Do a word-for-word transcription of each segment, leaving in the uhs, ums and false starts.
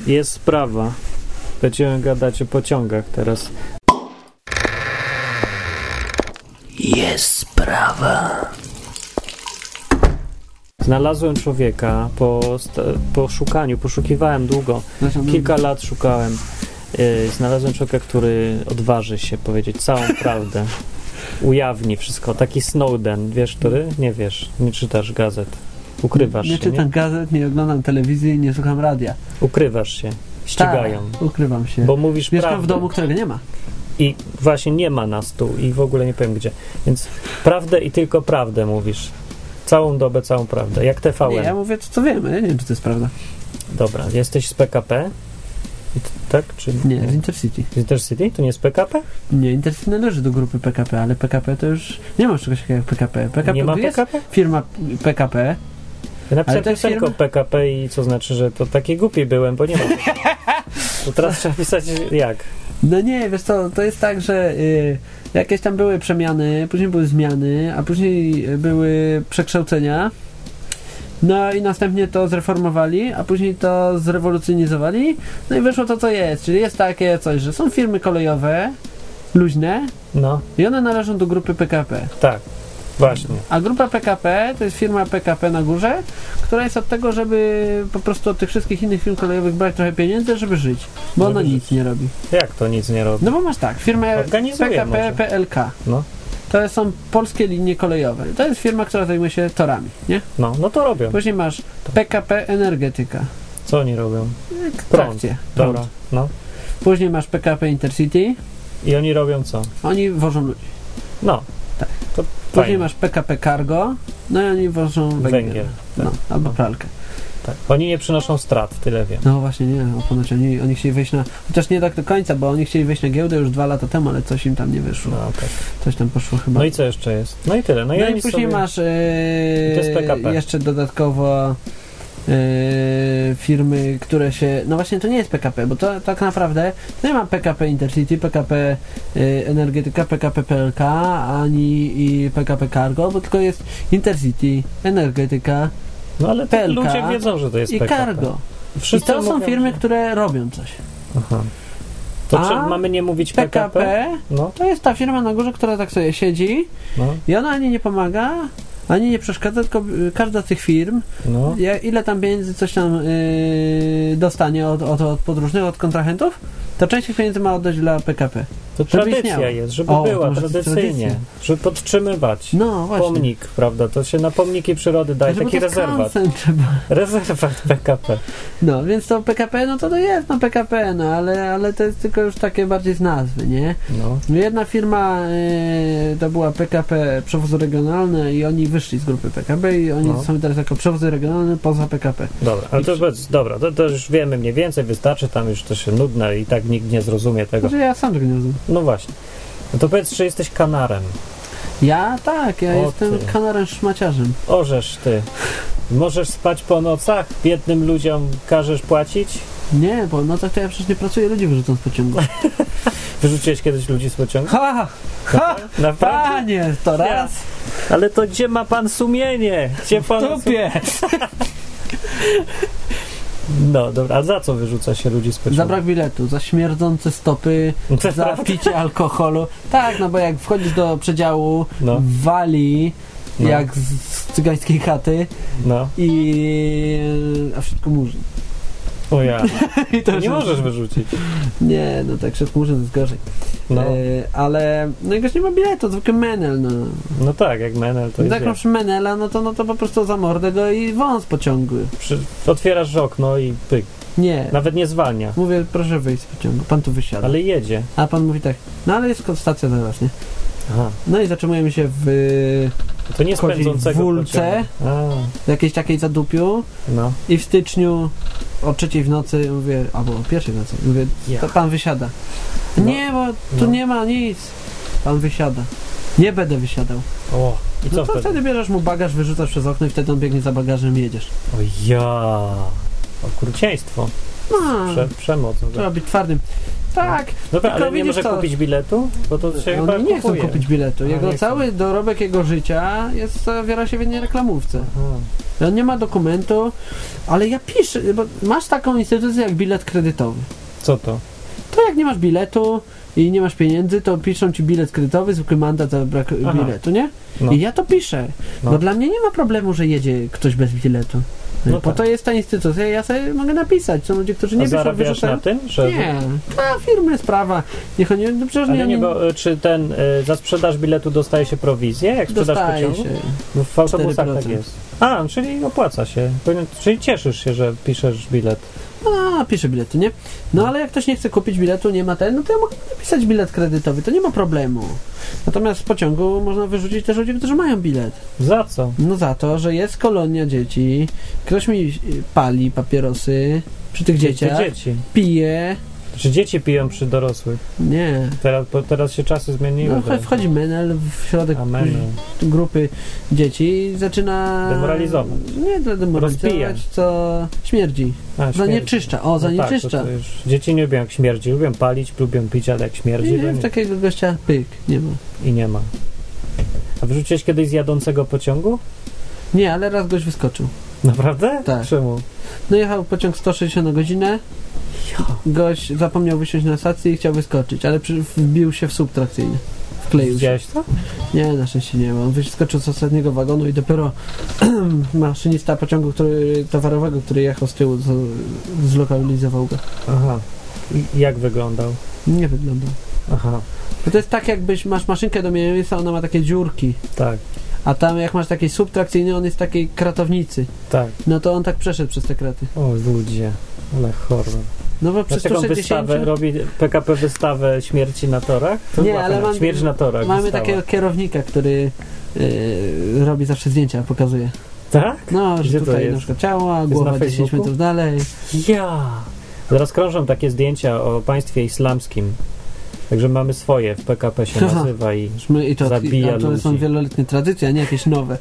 Jest sprawa. Będziemy gadać o pociągach teraz. Jest sprawa. Znalazłem człowieka po, po szukaniu, poszukiwałem długo, kilka lat szukałem. Znalazłem człowieka, który odważy się powiedzieć całą prawdę. Ujawni wszystko. Taki Snowden, wiesz który? Nie wiesz, nie czytasz gazet. Ukrywasz nie, nie się, czytam nie? gazet, nie oglądam telewizji, nie słucham radia. Ukrywasz się. Ścigają. Tak, ukrywam się. Bo mówisz Mieszkam prawdę. w domu, którego nie ma. I właśnie nie ma nas tu i w ogóle nie powiem gdzie. Więc prawdę i tylko prawdę mówisz. Całą dobę, całą prawdę. Jak T V N. Nie, ja mówię to, co wiemy. Ja nie wiem, czy to jest prawda. Dobra. Jesteś z P K P? I t- tak? Czy nie, z Intercity. Z Intercity? To nie jest P K P? Nie, Intercity należy do grupy P K P, ale P K P to już... Nie ma czegoś takiego jak P K P. P K P nie ma jest P K P? firma P K P. Ja napisałem to jest piosenkę firma... P K P i co znaczy, że to taki głupi byłem, bo nie ma. To teraz trzeba pisać jak? No nie, wiesz co, to jest tak, że y, jakieś tam były przemiany, później były zmiany, a później były przekształcenia. No i następnie to zreformowali, a później to zrewolucjonizowali. No i wyszło to, co jest. Czyli jest takie coś, że są firmy kolejowe, luźne, no. I one należą do grupy P K P. Tak, właśnie. A grupa P K P to jest firma P K P na górze, która jest od tego, żeby po prostu od tych wszystkich innych firm kolejowych brać trochę pieniędzy, żeby żyć. Bo żeby ona żyć. nic nie robi. Jak to nic nie robi? No bo masz tak, firmę Organizuje P K P może. P L K. No. To są polskie linie kolejowe. To jest firma, która zajmuje się torami, nie? No, no to robią. Później masz P K P Energetyka. Co oni robią? Prąd. Dobra, Prąd. no. Później masz P K P Intercity. I oni robią co? Oni wożą ludzi. No. Tak. To Później fajnie. masz P K P Cargo. No i oni wożą węgiel. Węgiel. Tak. No, albo No. pralkę. Tak. Oni nie przynoszą strat, tyle wiem. No właśnie nie, o ponoć oni, oni chcieli wejść na... Chociaż nie tak do końca, bo oni chcieli wejść na giełdę już dwa lata temu, ale coś im tam nie wyszło. No, tak. Coś tam poszło chyba. No i co jeszcze jest? No i tyle. No, No i, i oni później sobie... masz yy, To jest P K P. jeszcze dodatkowo yy, firmy, które się... No właśnie to nie jest P K P, bo to tak naprawdę to nie ma P K P Intercity, P K P yy, Energetyka, P K P P L K, ani i P K P Cargo, bo tylko jest Intercity, Energetyka, No ale P L K ludzie wiedzą, że to jest i P K P. Cargo. Wszyscy I to są mówią, firmy, że... które robią coś. Aha. To A czy mamy nie mówić P P K K P? P No. to jest ta firma na górze, która tak sobie siedzi No. i ona ani nie pomaga, ani nie przeszkadza, tylko y, każda z tych firm, No. ja, ile tam pieniędzy coś tam yy, dostanie od, od, od podróżnych, od kontrahentów, to część tych pieniędzy ma oddać dla P K P. To Żeby tradycja istniało. jest, żeby O, to była może to jest tradycyjnie, tradycja. żeby podtrzymywać No właśnie. pomnik, prawda? To się na pomniki przyrody daje, Żeby taki to jest rezerwat. skansen trzeba. Rezerwat P K P. No, więc to P K P, no to to jest no P K P, no ale, ale to jest tylko już takie bardziej z nazwy, nie? No. Jedna firma y, to była P K P Przewozy Regionalne i oni wyszli z grupy P K P i oni No. są teraz jako Przewozy Regionalne poza P K P. Dobra, ale to powiedz, dobra, to, to już wiemy mniej więcej, wystarczy, tam już to się nudne i tak nikt nie zrozumie tego. Znaczy ja sam tego nie rozumiem. No właśnie. No to powiedz, czy jesteś kanarem. Ja tak, ja O, jestem ty. kanarem szmaciarzem. Orzesz ty. Możesz spać po nocach? Biednym ludziom każesz płacić? Nie, bo no tak to ja przecież nie pracuję, ludzi wyrzucam z pociągu. Wyrzuciłeś kiedyś ludzi z pociągu? Ha! Ha! Naprawdę? Panie, to raz! Ale to gdzie ma pan sumienie? Gdzie pan... W dupie! No dobra, a za co wyrzuca się ludzi z pociągu? Za brak biletu, za śmierdzące stopy, To za prawda. picie alkoholu. Tak, no bo jak wchodzisz do przedziału, No. wali No. jak z, z cygańskiej chaty No. i... a wszystko murzy. O ja. I to Nie już- możesz wyrzucić. Nie, no tak wszystko murzy, to jest gorzej. No. E, ale no jak już nie ma biletu, to zwykły menel, no. No tak, jak menel to jest... Jak masz menela, no to, no to po prostu za mordę go i wąs pociągły. Przy... Otwierasz okno i pyk. Nie. Nawet nie zwalnia. Mówię, proszę wyjść z pociągu, pan tu wysiada. Ale jedzie. A pan mówi tak, no ale jest stacja zaraz, nie? Aha. No i zatrzymujemy się w To nie z Chodzi pędzącego w Wólce. pociągu. A, jakiejś takiej zadupiu no. i w styczniu o trzeciej w nocy mówię, albo o pierwszej w nocy mówię, Ja. to pan wysiada. No. Nie, bo tu No. nie ma nic. Pan wysiada. Nie będę wysiadał. O, i co No to wtedy? wtedy bierzesz mu bagaż, wyrzucasz przez okno i wtedy on biegnie za bagażem i jedziesz. O ja. Okrucieństwo. No, Prze, przemoc. trzeba być twardym. Tak. Dobra, ale nie widzisz, może to... kupić biletu? Bo to się chyba Oni nie chcą kupuje. kupić biletu. Jego A, cały chcą. dorobek jego życia jest, zawiera się w jednej reklamówce. Aha. On nie ma dokumentu, ale ja piszę, bo masz taką instytucję jak bilet kredytowy. Co to? To jak nie masz biletu i nie masz pieniędzy, to piszą ci bilet kredytowy, zwykły mandat za brak Aha. biletu, nie? No. I ja to piszę, No. bo dla mnie nie ma problemu, że jedzie ktoś bez biletu. No po tak. to jest ta instytucja, ja sobie mogę napisać. Są ludzie, którzy nie A piszą, zarabiasz wyrzucają. na tym? Że... Nie, to firmy sprawa. Niech oni, no przecież Ale nie, nie, bo y, czy ten, y, za sprzedaż biletu dostaje się prowizję, jak sprzedaż dostaje pociągu? się. Bo w autobusach cztery procent. tak jest. A, czyli opłaca się. Powinien- Czyli cieszysz się, że piszesz bilet. A, piszę bilety, nie? No ale jak ktoś nie chce kupić biletu, nie ma ten, no to ja mogę napisać bilet kredytowy, to nie ma problemu. Natomiast z pociągu można wyrzucić też ludzi, którzy mają bilet. Za co? No za to, że jest kolonia dzieci, ktoś mi pali papierosy przy tych dzieciach, Te dzieci. pije, Czy dzieci piją przy dorosłych? nie. Teraz, bo teraz się czasy zmieniły. No, tak. wchodzi menel w środek A menel. grupy dzieci i zaczyna... Demoralizować. Nie demoralizować, Rozbija. co śmierdzi. A, śmierdzi. Zanieczyszcza, o, No zanieczyszcza. tak, to, to już dzieci nie lubią jak śmierdzi, lubią palić, lubią pić, ale jak śmierdzi, Nie, to nie, nie. w takiego gościa pyk, nie ma. I nie ma. A wyrzuciłeś kiedyś z jadącego pociągu? Nie, ale raz gość wyskoczył. Naprawdę? Tak. Czemu? No jechał pociąg sto sześćdziesiąt na godzinę, gość zapomniał wysiąść na stacji i chciał wyskoczyć, ale przy, wbił się w słup trakcyjny. Wkleił się. Widziałeś to? Nie, na szczęście nie, bo on wyskoczył z ostatniego wagonu i dopiero maszynista pociągu który, towarowego, który jechał z tyłu, z, zlokalizował go. Aha. I jak wyglądał? Nie wyglądał. Aha, Bo to jest tak, jakbyś masz maszynkę do mięsa, ona ma takie dziurki, tak, a tam jak masz taki słup trakcyjny, on jest w takiej kratownicy. tak. No to on tak przeszedł przez te kraty. O ludzie, ale horror. No bo przez Dlaczego sto sześćdziesiąt... wystawę, robi P K P wystawę śmierci na torach? To Nie, była ale fajna. mam- Śmierć na torach. Mamy wystawa. takiego kierownika, który yy, robi zawsze zdjęcia, pokazuje. Tak? No, że Gdzie to tutaj jest? na przykład ciała, na głowa dziesięć Facebooku? metrów dalej. Ja! Zaraz krążą takie zdjęcia o państwie islamskim. Także mamy swoje, w P K P się Aha. nazywa i My, I to, Zabija a to są ludzi. wieloletnie tradycje, a nie jakieś nowe.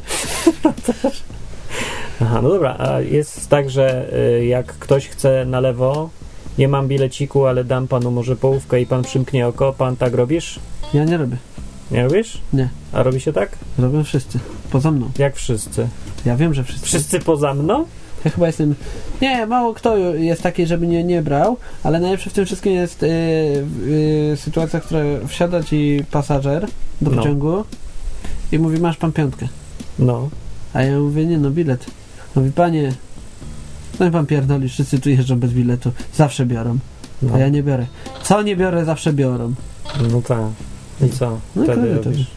Aha, no dobra, a jest tak, że y, jak ktoś chce na lewo, nie mam bileciku, ale dam panu może połówkę i pan przymknie oko, pan tak robisz? Ja nie robię. Nie robisz? Nie. A robi się tak? Robią wszyscy. Poza mną. Jak wszyscy? Ja wiem, że wszyscy. Wszyscy poza mną? Ja chyba jestem... Nie, mało kto jest taki, żeby nie, nie brał, ale najlepsze w tym wszystkim jest yy, yy, sytuacja, w której wsiada ci pasażer do No. pociągu i mówi, masz pan piątkę. No. A ja mówię, nie no, bilet. Mówi, panie, no i pan pierdoli, wszyscy tu jeżdżą bez biletu. Zawsze biorą. No, A ja nie biorę. Co nie biorę, zawsze biorą. no tak. I co? No i Wtedy kredytowy. robisz?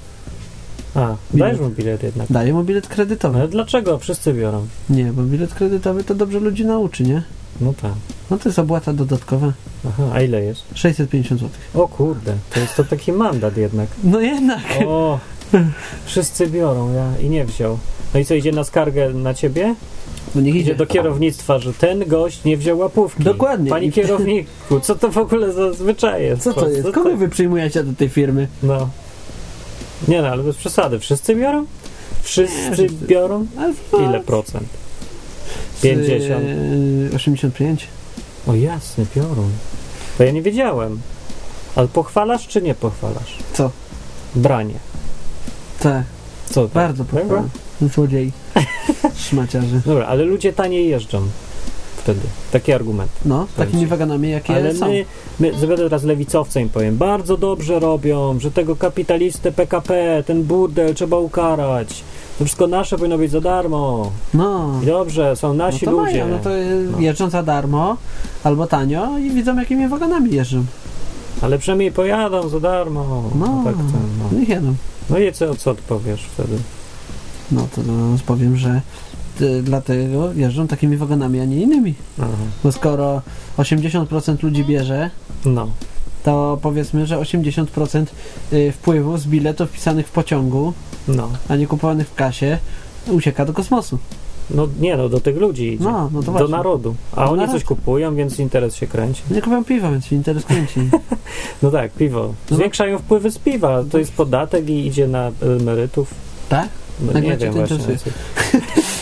A, dajesz mu bilet jednak. Daję mu bilet kredytowy. Ale dlaczego? Wszyscy biorą. Nie, bo bilet kredytowy to dobrze ludzi nauczy, nie? No tak. No to jest opłata dodatkowa. Aha, a ile jest? sześćset pięćdziesiąt złotych. O kurde, to jest to taki mandat jednak. No jednak. O, wszyscy biorą, ja i nie wziął. No i co, idzie na skargę na ciebie? No niech Idzie idzie. do kierownictwa, że ten gość nie wziął łapówki. Dokładnie. Panie I- kierowniku, co to w ogóle za zwyczaje? Co to jest? Kogo wy przyjmujecie do tej firmy? No. Nie no, ale bez przesady. Wszyscy biorą? Wszyscy, Nie, wszyscy. biorą? Ale Ile procent? pięćdziesiąt. Z, osiemdziesiąt pięć. O jasne, biorą. To ja nie wiedziałem. Ale pochwalasz czy nie pochwalasz? Co? Branie. Tak, Co to? bardzo Dobra? pochwalam. Złodziej. Szmaciarzy. Dobra, ale ludzie taniej jeżdżą wtedy. Taki argument. No, takimi Będzie. wagonami jakie Ale są. my, my będę teraz lewicowcem powiem, bardzo dobrze robią, że tego kapitalistę P K P, ten burdel trzeba ukarać. To wszystko nasze powinno być za darmo. No. I dobrze, są No nasi to ludzie. mają, no to No. jeżdżą za darmo albo tanio i widzą jakimi wagonami jeżdżą. Ale przynajmniej pojadą za darmo. No, tak, to, no. niech jadą. no i co, co odpowiesz wtedy? No to no, powiem, że y, dlatego jeżdżą takimi wagonami, a nie innymi. Aha. Bo skoro osiemdziesiąt procent ludzi bierze, No, to powiedzmy, że osiemdziesiąt procent y, wpływów z biletów wpisanych w pociągu, no. a nie kupowanych w kasie, ucieka do kosmosu. No nie no, do tych ludzi idzie. No, no to do właśnie. narodu. A Do oni narodu. coś kupują, więc interes się kręci. Nie kupują piwa, więc się interes kręci. No tak, piwo. No. Zwiększają wpływy z piwa. To jest podatek i idzie na emerytów. Tak? No Nagle nie cię wiem to właśnie. interesuje.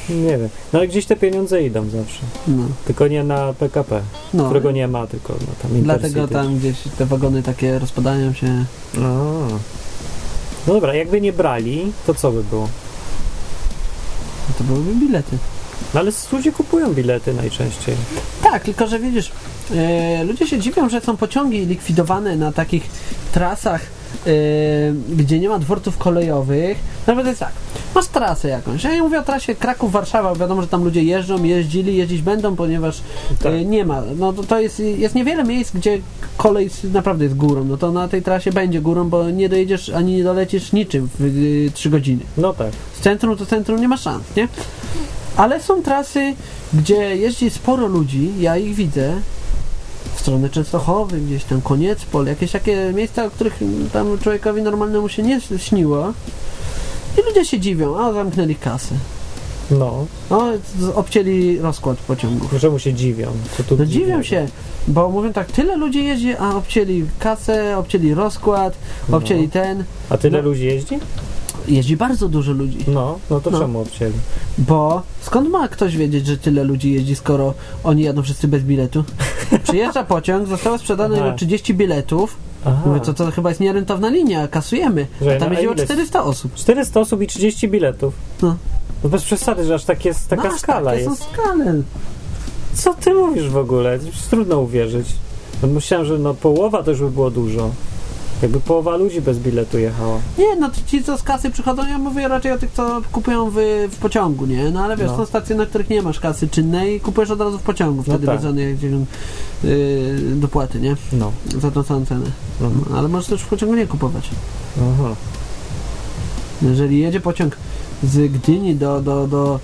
Nie wiem. No ale gdzieś te pieniądze idą zawsze. No. Tylko nie na P K P, No. którego nie ma, tylko no, tam Intercity. Dlatego tam gdzieś te wagony takie rozpadają się. No. No dobra, jakby nie brali, to co by było? To byłyby bilety. No ale ludzie kupują bilety najczęściej. Tak, tylko że widzisz, e, ludzie się dziwią, że są pociągi likwidowane na takich trasach, e, gdzie nie ma dworców kolejowych. Nawet jest tak, masz trasę jakąś. Ja nie mówię o trasie Kraków-Warszawa, wiadomo, że tam ludzie jeżdżą, jeździli, jeździć będą, ponieważ Tak. e, nie ma. No to, to jest, jest niewiele miejsc, gdzie kolej naprawdę jest górą. No to na tej trasie będzie górą, bo nie dojedziesz ani nie dolecisz niczym w y, trzy godziny. No tak. Z centrum do centrum nie ma szans, nie? Ale są trasy, gdzie jeździ sporo ludzi, ja ich widzę, w stronę Częstochowy, gdzieś tam Koniecpol, jakieś takie miejsca, o których tam człowiekowi normalnemu się nie śniło. I ludzie się dziwią, a zamknęli kasę. No. O, z- obcięli rozkład pociągów. Czemu się dziwią? Co tu No dziwią dziwnego? się, bo mówią tak, tyle ludzi jeździ, a obcięli kasę, obcięli rozkład, obcięli No. ten. A tyle No. ludzi jeździ? Jeździ bardzo dużo ludzi. No, no to No. czemu obcięli? Bo skąd ma ktoś wiedzieć, że tyle ludzi jeździ, skoro oni jadą wszyscy bez biletu? Przyjeżdża pociąg, zostało sprzedane Aha. jego trzydzieści biletów. Aha. Mówię, to, to chyba jest nierentowna linia, kasujemy. Że A tam na- a jeździło ile- czterysta osób. czterysta osób i trzydzieści biletów. No. No bez przesady, że aż tak jest, taka No, aż skala takie jest. są skale. Co ty mówisz w ogóle? Już trudno uwierzyć. No myślałem, że no połowa to już by było dużo. Jakby połowa ludzi bez biletu jechała. Nie, no to ci, co z kasy przychodzą, ja mówię raczej o tych, co kupują w, w pociągu, nie? No ale wiesz, No. są stacje, na których nie masz kasy czynnej i kupujesz od razu w pociągu, wtedy tak. bez żadnej yy, dopłaty, nie? No. Za tą samą cenę. Mhm. No, ale możesz też w pociągu nie kupować. Aha. Jeżeli jedzie pociąg z Gdyni do, do, do,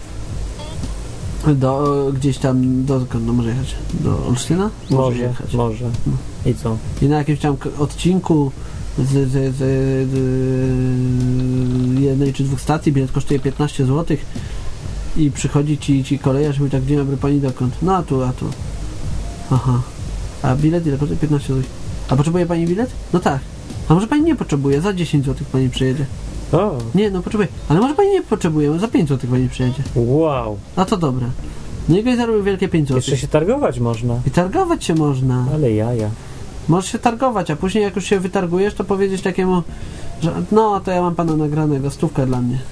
do gdzieś tam, do, no może jechać, do Olsztyna? Może, jechać. może. I co? I na jakimś tam k- odcinku z, z, z, z jednej czy dwóch stacji bilet kosztuje piętnaście złotych i przychodzi ci, ci kolejarz i mówi tak, dzień dobry pani, dokąd? No a tu, a tu. Aha. A bilet ile kosztuje? piętnaście złotych. A potrzebuje pani bilet? No tak. A może pani nie potrzebuje? Za dziesięć złotych pani przyjedzie. O, Nie, no potrzebuje. Ale może pani nie potrzebuje, za pięć złotych pani przyjedzie. wow. A to dobre. No i goś zarobił wielkie pięć Jeszcze złotych. się targować można. I targować się można. Ale jaja. Możesz się targować, a później jak już się wytargujesz, to powiedzieć takiemu, że no to ja mam pana nagranego, stówkę dla mnie.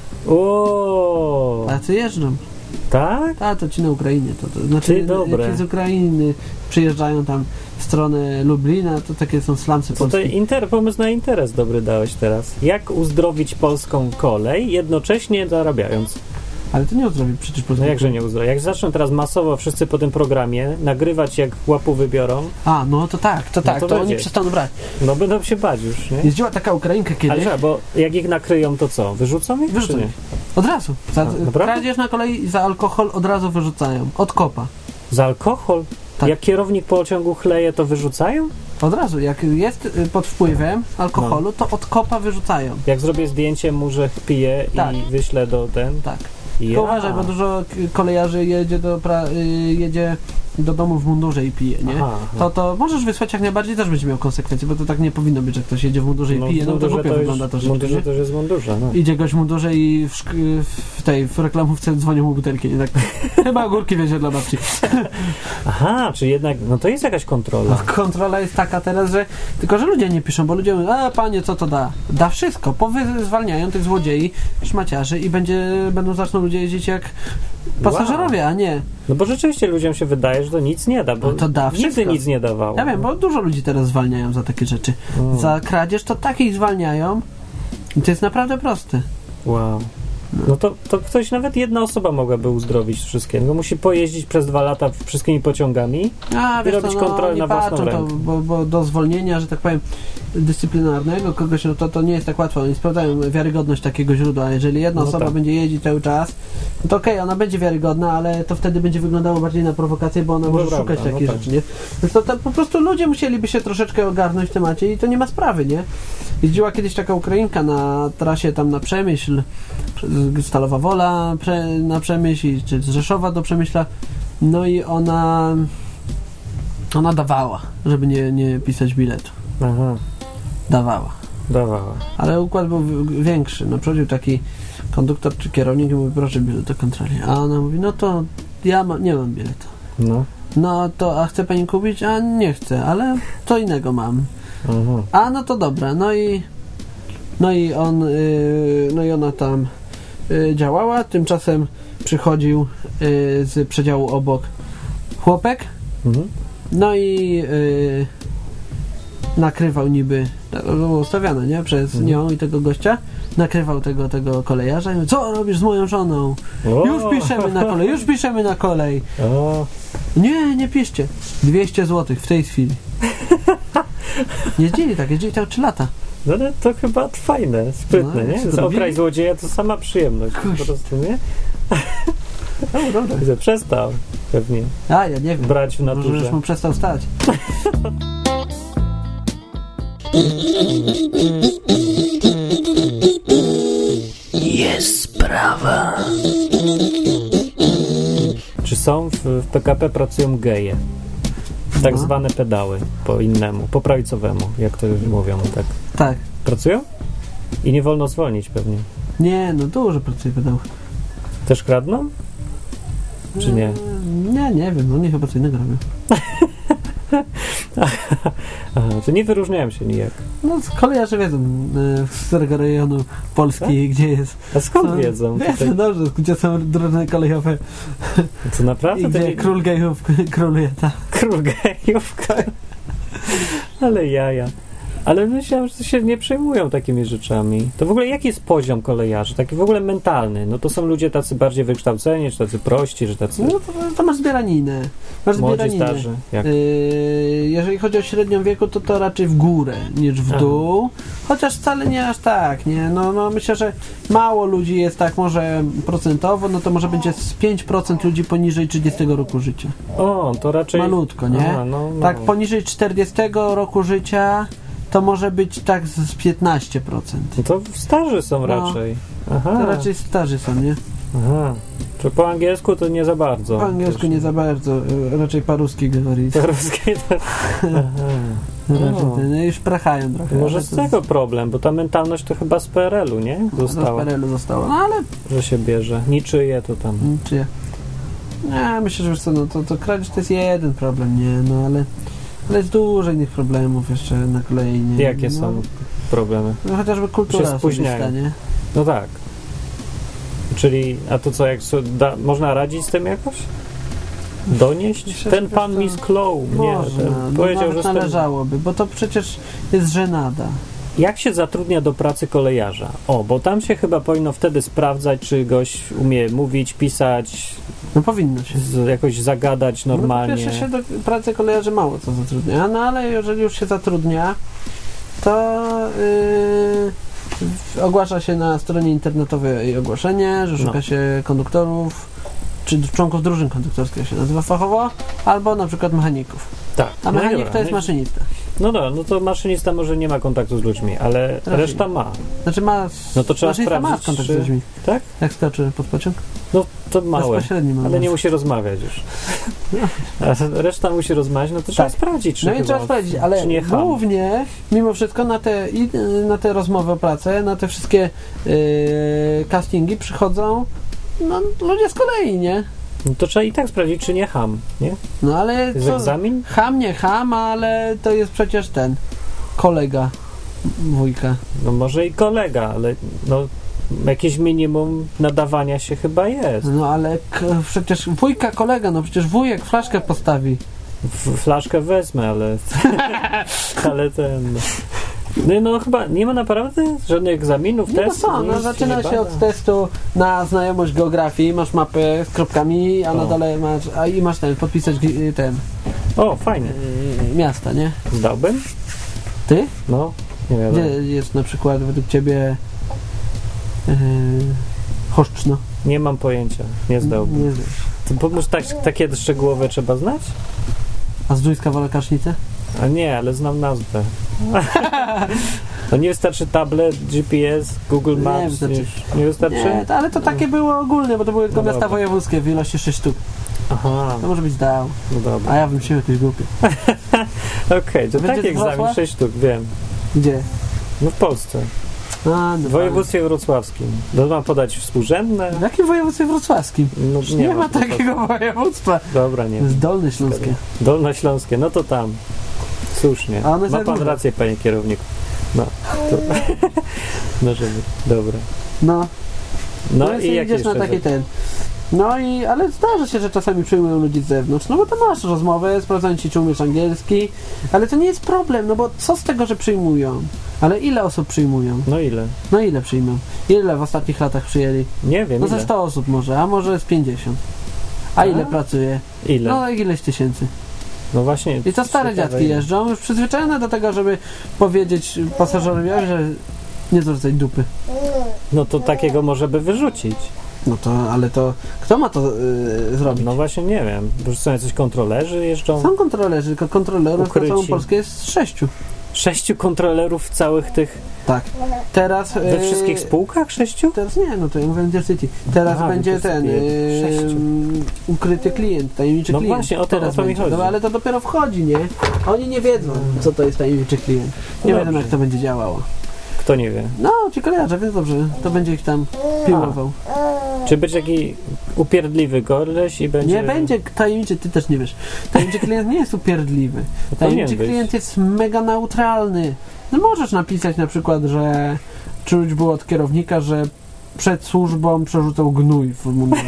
O, A co jeżdżą? tak? A to ci na Ukrainie. To, to znaczy, Ty, dobre. jak z Ukrainy przyjeżdżają tam w stronę Lublina, to takie są slumsy Co to polskie. inter, pomysł na interes dobry dałeś teraz. Jak uzdrowić polską kolej, jednocześnie zarabiając? Ale to nie uzdrowi przecież No polskiego. jakże nie uzdrowić? Jak zaczną teraz masowo wszyscy po tym programie nagrywać, jak łapu wybiorą, A, no to tak, to tak, to to, będzie. oni przestaną brać. no będą się bać już, nie? Jeździła taka Ukrainka kiedyś. Ale że, bo jak ich nakryją, to co? Wyrzucą ich? Wyrzucą czy nie? ich. Od razu. Za, A, naprawdę? kradzież na kolei za alkohol od razu wyrzucają. Od kopa. Za alkohol? Tak. Jak kierownik pociągu chleje, to wyrzucają? Od razu. Jak jest y, pod wpływem alkoholu, No. to od kopa wyrzucają. Jak zrobię zdjęcie mu, że pije Tak. i wyślę do ten... Tak. Ja. Tylko uważaj, bo dużo k- kolejarzy jedzie do, pra, y, jedzie do domu w mundurze i pije, nie? Aha, aha. To, to możesz wysłać jak najbardziej, też będzie miał konsekwencje, bo to tak nie powinno być, że ktoś jedzie w mundurze i No, pije, w no to mundurze głupio już- wygląda to w mundurze rzeczywiście. to już jest mundurze, no. Idzie gość w mundurze i w, szk- w tej w reklamówce dzwonią mu butelki, nie tak? Chyba ogórki wiezie dla babci. Aha, czy jednak, no to jest jakaś kontrola. A kontrola jest taka teraz, że tylko, że ludzie nie piszą, bo ludzie mówią, a panie, co to da? Da wszystko. Powyzwalniają tych złodziei, szmaciarzy i będzie, będą zaczną ludzie jeździć jak pasażerowie, a nie. No bo rzeczywiście ludziom się wydaje, że to nic nie da, bo No to da nigdy wszystko. nic nie dawało. Ja wiem, bo dużo ludzi teraz zwalniają za takie rzeczy. Mm. Za kradzież to takich zwalniają i to jest naprawdę proste. Wow. No to, to ktoś, nawet jedna osoba mogłaby uzdrowić wszystkiego. Musi pojeździć przez dwa lata wszystkimi pociągami. A I wiesz robić co, no, kontrolę nie na własną patrzą, to, rękę. bo, bo do zwolnienia, że tak powiem, dyscyplinarnego kogoś, no to, to nie jest tak łatwo. Oni sprawdzają wiarygodność takiego źródła. Jeżeli jedna No osoba tak. będzie jeździć cały czas, no to okej, ona będzie wiarygodna, ale to wtedy będzie wyglądało bardziej na prowokację, bo ona No może prawda, szukać no takich tak. rzeczy, nie? Więc to, to po prostu ludzie musieliby się troszeczkę ogarnąć w temacie i to nie ma sprawy, nie? Jeździła kiedyś taka Ukrainka na trasie tam na Przemyśl, z Stalowa Wola prze, na Przemyśl, czy z Rzeszowa do Przemyśla, no i ona ona dawała, żeby nie, nie pisać biletu. Aha, Dawała. dawała. Ale układ był w- większy. No przychodził taki konduktor czy kierownik mówi, proszę bilet do kontroli. A ona mówi, no to ja ma, nie mam biletu. No. No to, a chce pani kupić? A nie chcę, ale co innego mam. Aha. A no to dobra, no i no i on, yy, no i ona tam yy, działała, tymczasem przychodził yy, z przedziału obok chłopek, Mhm. no i yy, nakrywał niby, to było ustawiane, nie? Przez Mhm. nią i tego gościa, nakrywał tego, tego kolejarza i mówi, co robisz z moją żoną? O! Już piszemy na kolej, już piszemy na kolej. O. Nie, nie piszcie. dwieście złotych w tej chwili. Jeździli tak, jeździli tak trzy lata. No ale to chyba fajne, sprytne, No, nie? co Z robili? okraj złodzieja to sama przyjemność, Kuś. po prostu, nie? No, dobra. Widzę, przestał pewnie A, ja nie wiem. brać w Może już naturze. mu przestał stać. Jest sprawa. Czy są w, w P K P pracują geje? Tak No. zwane pedały, po innemu, po prawicowemu, jak to mówią, tak. Tak. Pracują? I nie wolno zwolnić pewnie. Nie, no dużo pracuje pedał. Też kradną? Czy nie? Nie, nie wiem, oni chyba co innego robią. Aha, to nie wyróżniają się nijak. No kolejarze wiedzą, e, z którego rejonu Polski, gdzie jest. A skąd są- wiedzą? Wiedzą, Tutaj, dobrze, gdzie są drogi kolejowe to i naprawdę to gdzie nie, król gejów króluje. Ta. król gejówka. Ale jaja. Ale myślałem, że się nie przejmują takimi rzeczami. To w ogóle jaki jest poziom kolejarzy? Taki w ogóle mentalny. No to są ludzie tacy bardziej wykształceni, czy tacy prości, czy tacy No to, to masz zbieraninę. Masz młodzi, zbieraninę. starzy. Jak? Yy, jeżeli chodzi o średnią wieku, to to raczej w górę niż w Aha. dół. Chociaż wcale nie aż tak, nie? No, no myślę, że mało ludzi jest tak może procentowo, no to może będzie z pięć procent ludzi poniżej trzydziestego roku życia. O, to raczej... Malutko, nie? Aha, no, no. Tak poniżej czterdziestego roku życia to może być tak z piętnaście procent. No to starzy są No. raczej. Aha. To raczej starzy są, nie? Aha. Czy po angielsku to nie za bardzo. Po angielsku Też- nie za bardzo, y, raczej paruski говорит. To ruskie to... Aha. Raczej O. ten, no już prachają trochę. Może ale z to tego problem, bo ta mentalność to chyba z P R L u, nie? z Została, P R L u zostało. No ale że się bierze. Niczyje to tam. Mm, Czy ja? Nie, myślę, że wiesz co, no to, to kradzież to jest jeden problem, nie, no ale, ale jest dużo innych problemów jeszcze na kolei, nie. Jakie no, są problemy? No chociażby Się kultura spóźniają. osobista, nie? No tak. Czyli, a to co, jak so- da, można radzić z tym jakoś? Donieść? Myślę, Ten że pan wiesz mi co, sklął. Nie, Można, ten no powiedział, nawet że z tym... należałoby, bo to przecież jest żenada. Jak się zatrudnia do pracy kolejarza? O, bo tam się chyba powinno wtedy sprawdzać, czy gość umie mówić, pisać, No powinno się. z, jakoś zagadać normalnie. No, po pierwsze się do pracy kolejarzy mało co zatrudnia, no ale jeżeli już się zatrudnia, to yy, ogłasza się na stronie internetowej ogłoszenie, że szuka No. się konduktorów, czy członków drużyn konduktorskich, jak się nazywa fachowo, albo na przykład mechaników. Tak. A No mechanik dobra, to jest no i- maszynista. No dobra, no to maszynista może nie ma kontaktu z ludźmi, ale Raczej. reszta ma. Znaczy ma... No to trzeba maszynista ma sprawdzić, kontakt czy- z ludźmi. Tak? Jak skoczy pod pociąg? No to małe. Bezpośredni ma. Ale nie musi rozmawiać już. A reszta musi rozmawiać, no to trzeba Tak. sprawdzić, czy No i chyba, trzeba sprawdzić, ale czy nie ham. głównie, mimo wszystko, na te, i- na te rozmowy o pracę, na te wszystkie yy, castingi przychodzą no, ludzie z kolei, nie? No to trzeba i tak sprawdzić, czy nie ham, nie? No ale To jest co? egzamin? Ham, nie ham, ale to jest przecież ten kolega wujka. No może i kolega, ale no jakieś minimum nadawania się chyba jest. No ale k- przecież wujka kolega, no przecież wujek flaszkę postawi. W, flaszkę wezmę, ale ale ten... No, no chyba nie ma naprawdę żadnych egzaminów, No to testów? co, no nic zaczyna nie się bada. od testu na znajomość geografii, masz mapę z kropkami, a na O. dole masz, a i masz ten, podpisać y, ten, O, fajnie. y, miasta, nie? Zdałbym? Ty? No, nie wiadomo. Gdzie jest na przykład według ciebie yy, Choszczno? Nie mam pojęcia, nie zdałbym. Nie znasz. To pomóż tak, takie szczegółowe trzeba znać? A Zdrójska wola Kasznicę? A nie, ale znam nazwę. To nie wystarczy tablet, G P S, Google Nie Maps? wystarczy. Nie, nie wystarczy? Nie, to, ale to takie było ogólne, bo to były tylko No miasta dobra. wojewódzkie w ilości sześć sztuk. Aha, To może być zdał. no A dobra. ja bym się jakoś głupie. Okej, to Będzie taki egzamin, Wrocław? sześć sztuk, wiem. Gdzie? No w Polsce. A, no w województwie tak. wrocławskim. No mam podać współrzędne? W jakim województwie wrocławskim? No, nie, nie ma, ma takiego to... województwa. Dobra, nie. To jest Dolnośląskie. Dolnośląskie, no to tam. Słusznie. Ma pan rację, panie kierowniku. No, to... no żeby, dobra. No. No, no i jak idziesz na taki ten. No i, ale zdarza się, że czasami przyjmują ludzi z zewnątrz, no bo to masz rozmowę, sprawdzają ci, czy umiesz angielski, ale to nie jest problem, no bo co z tego, że przyjmują? Ale ile osób przyjmują? No ile? No ile przyjmą? Ile w ostatnich latach przyjęli? Nie wiem, No ile? ze sto osób może, a może z pięćdziesiąt. A, a ile pracuje? Ile? No ileś tysięcy. No właśnie. I to stare dziadki jeżdżą, już przyzwyczajone do tego, żeby powiedzieć pasażerowi, że nie zwracaj dupy. No to takiego może by wyrzucić. No to, ale to kto ma to yy, zrobić? No właśnie nie wiem. Bo są jacyś kontrolerzy jeżdżą? Są kontrolerzy, tylko kontrolerów na całą Polskę jest sześciu. Sześciu kontrolerów w całych tych... Tak. Teraz... We yy, wszystkich spółkach sześciu? Teraz nie, no to ja mówię Intercity. Teraz Aha, będzie ten yy, ukryty klient, tajemniczy no klient. No właśnie, o to, teraz o to mi chodzi. No ale to dopiero wchodzi, nie? Oni nie wiedzą, co to jest tajemniczy klient. Nie Dobrze. wiedzą, jak to będzie działało. Kto nie wie? No, ci kojarze, więc dobrze, to będzie ich tam piłował. A. Czy będzie taki upierdliwy koleś i będzie... Nie będzie tajemniczy, ty też nie wiesz. Tajemniczy klient nie jest upierdliwy. Tajemniczy klient jest mega neutralny. No możesz napisać na przykład, że czuć było od kierownika, że przed służbą przerzucał gnój w mundurze.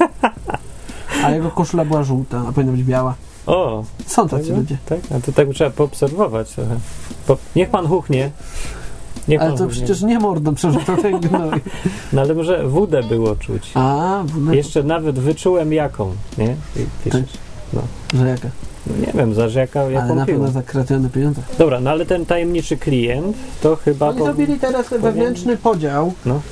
A jego koszula była żółta, a powinna być biała. O! Są tacy tak, ludzie. Tak? A to tak trzeba poobserwować trochę. Po... Niech pan huchnie. Niech ale to przecież nie mordą przerzucał ten gnój. No ale może wódę było czuć. A, wódę. Jeszcze nawet wyczułem jaką, nie? Tak? No. Że jaka? No nie wiem, za jaka, jaką ale na pewno za kradzione pieniądze. Dobra, no ale ten tajemniczy klient to chyba... Oni zrobili teraz powiem... wewnętrzny podział no.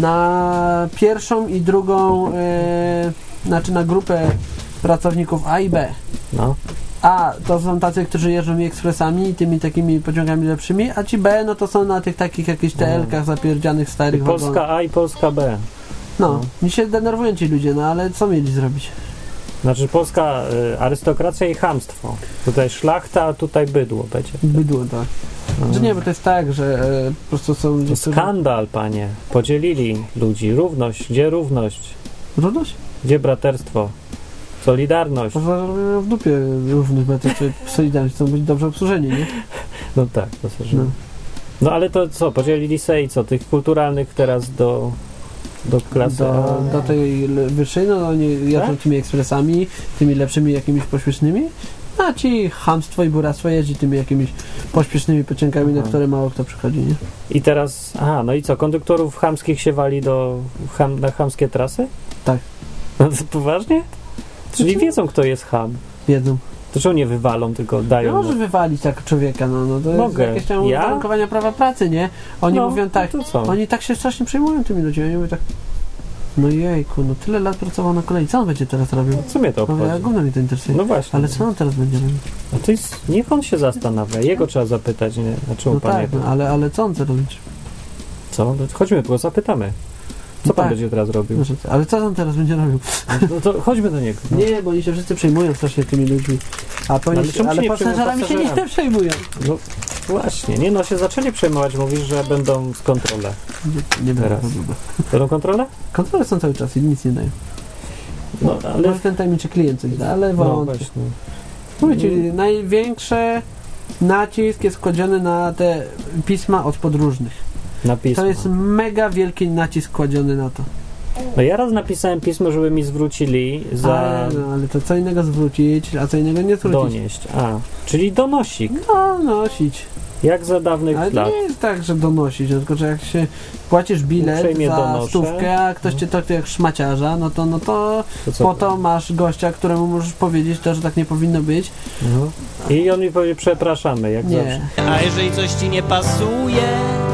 na pierwszą i drugą, e, znaczy na grupę pracowników A i B. No. A to są tacy, którzy jeżdżą ekspresami i tymi takimi pociągami lepszymi, a ci B, no to są na tych takich jakichś T L-kach zapierdzianych starych Polska wagonach. A i Polska B. No, no, mi się denerwują ci ludzie, no ale co mieli zrobić? Znaczy polska y, arystokracja i chamstwo. Tutaj szlachta, a tutaj bydło będzie. Bydło, tak. No. Że nie, bo to jest tak, że y, po prostu są ludzie, to skandal, panie. Podzielili ludzi. Równość. Gdzie równość? Równość? Gdzie braterstwo? Solidarność. Może w dupie równość, bo to solidarność chcą być dobrze obsłużeni, nie? No tak, to no. no ale to co, podzielili se i co, tych kulturalnych teraz do, do klasy? Do, do tej wyższej, no oni jadą tak? tymi ekspresami, tymi lepszymi jakimiś pośpiesznymi, a ci chamstwo i buractwo jeździ tymi jakimiś pośpiesznymi pociągami, aha. na które mało kto przychodzi, nie? I teraz, aha, no i co, konduktorów chamskich się wali do, ham, na chamskie trasy? Tak. No to poważnie? Czyli wiedzą, kto jest cham. Wiedzą. To czemu nie wywalą, tylko dają... No może wywalić tak człowieka, no, no to Mogę. jest jakieś tam ja? uwarunkowania prawa pracy, nie? Oni no, mówią tak, no to oni tak się strasznie przejmują tymi ludźmi, oni mówią tak, no jejku, no tyle lat pracował na kolei, co on będzie teraz robił? Co mnie to obchodzi? No, gówno mnie to interesuje. No właśnie. Ale co on teraz będzie robił? No to jest, niech on się zastanawia, jego trzeba zapytać, nie? A czemu no pan tak, nie no, ale, ale co on chce robić? Co? No, chodźmy, go zapytamy. Co no pan tak. będzie teraz robił? No, ale co on teraz będzie robił? No to chodźmy do niego. No. Nie, bo oni się wszyscy przejmują strasznie tymi ludźmi. A powinni, ale, ale pasażerami się nie przejmują. No właśnie, nie no, się zaczęli przejmować, mówisz, że będą z kontrole. Nie, nie będą. Będą kontrole? Kontrole są cały czas i nic nie dają. No, ale... Może ten tajemniczy klient coś da, ale wątpię. No właśnie. Mówię ci, hmm. największy nacisk jest kładziony na te pisma od podróżnych. Na pisma. To jest mega wielki nacisk kładziony na to. No ja raz napisałem pismo, żeby mi zwrócili za... Ale, no, ale to co innego zwrócić, a co innego nie zwrócić. Donieść, a. Czyli donosik. No, nosić. Jak za dawnych ale lat. Ale to nie jest tak, że donosić, no, tylko że jak się płacisz bilet Uprzejmie za donoszę. stówkę, a ktoś cię traktuje jak szmaciarza, no to, no to, to po to masz gościa, któremu możesz powiedzieć to, że tak nie powinno być. No. I on mi powie, przepraszamy, jak nie. zawsze. A jeżeli coś ci nie pasuje,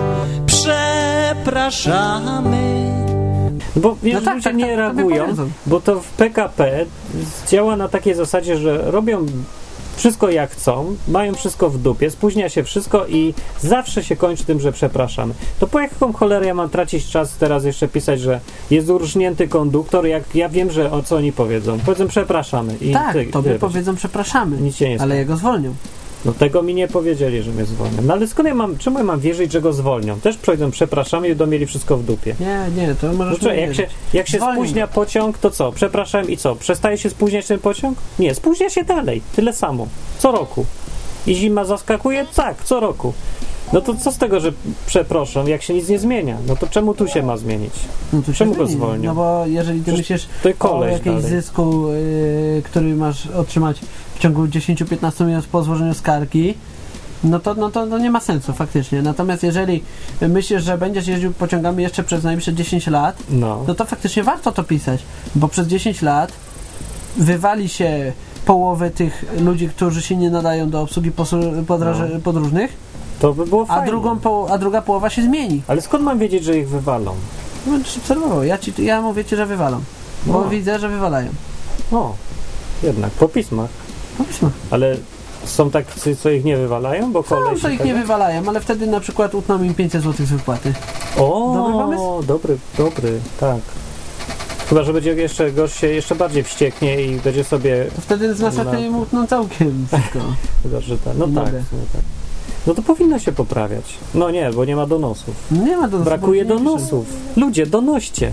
przepraszamy. Bo wiesz, no tak, ludzie tak, nie tak, reagują, bo to w P K P działa na takiej zasadzie, że robią wszystko jak chcą, mają wszystko w dupie, spóźnia się wszystko i zawsze się kończy tym, że przepraszamy. To po jaką cholerę ja mam tracić czas teraz jeszcze pisać, że jest urżnięty konduktor, jak ja wiem, że o co oni powiedzą. Powiedzą przepraszamy. I tak, ty, tobie ty, powiedzą przepraszamy, nic się nie ale jego zwolnią. No tego mi nie powiedzieli, że mnie zwolnią. No ale skąd ja mam, czemu ja mam wierzyć, że go zwolnią? Też przejdą, przepraszam, i będą mieli wszystko w dupie. Nie, nie, to możesz... No, jak się, jak się spóźnia go. pociąg, to co? Przepraszam i co? Przestaje się spóźniać ten pociąg? Nie, spóźnia się dalej. Tyle samo. Co roku. I zima zaskakuje? Tak, co roku. No to co z tego, że przepraszam, jak się nic nie zmienia? No to czemu tu się ma zmienić? No to czemu się go zmieni. zwolnią? No bo jeżeli ty Przecież myślisz to o jakimś dalej. zysku, yy, który masz otrzymać w ciągu dziesięć do piętnastu minut po złożeniu skargi, no to, no to no nie ma sensu faktycznie. Natomiast jeżeli myślisz, że będziesz jeździł pociągami jeszcze przez najbliższe dziesięć lat, no. no to faktycznie warto to pisać, bo przez dziesięć lat wywali się połowę tych ludzi, którzy się nie nadają do obsługi posu- podraży- no. podróżnych, To by było fajnie. a, drugą po- a druga połowa się zmieni. Ale skąd mam wiedzieć, że ich wywalą? No będziesz obserwował. Ja, ci, ja mówię ci, że wywalą. Bo No. widzę, że wywalają. O, jednak, po pismach. No pismo. Ale są tacy, co ich nie wywalają, bo No, koleś... to ich nie wywalają, ale wtedy na przykład utną im pięćset złotych z wypłaty. O, Dobry pomysł? dobry, dobry, tak. Chyba, że będzie jeszcze gość się jeszcze bardziej wścieknie i będzie sobie... To wtedy z następnej im utną całkiem wszystko. Chyba, że tak. No Nie tak, mogę. no tak. No to powinno się poprawiać. No nie, bo nie ma donosów. Nie ma donosów. Brakuje bo nie donosów. Ludzie, donoście.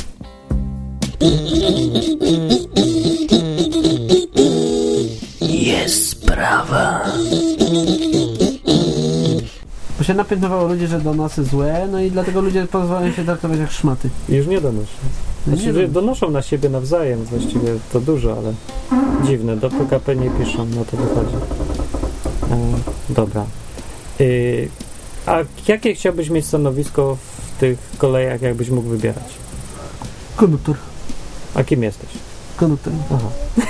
Jest sprawa. Bo się napiętnowało ludzi, że donosy złe, no i dlatego ludzie pozwalają się traktować jak szmaty. Już nie donoszą. No Znaczy, nie że donoszą na siebie nawzajem, właściwie to dużo, ale dziwne, do P K P nie piszą, no to wychodzi. E, dobra. Y, a jakie chciałbyś mieć stanowisko w tych kolejach, jakbyś mógł wybierać? Konduktor. A kim jesteś? Konduktor. Aha.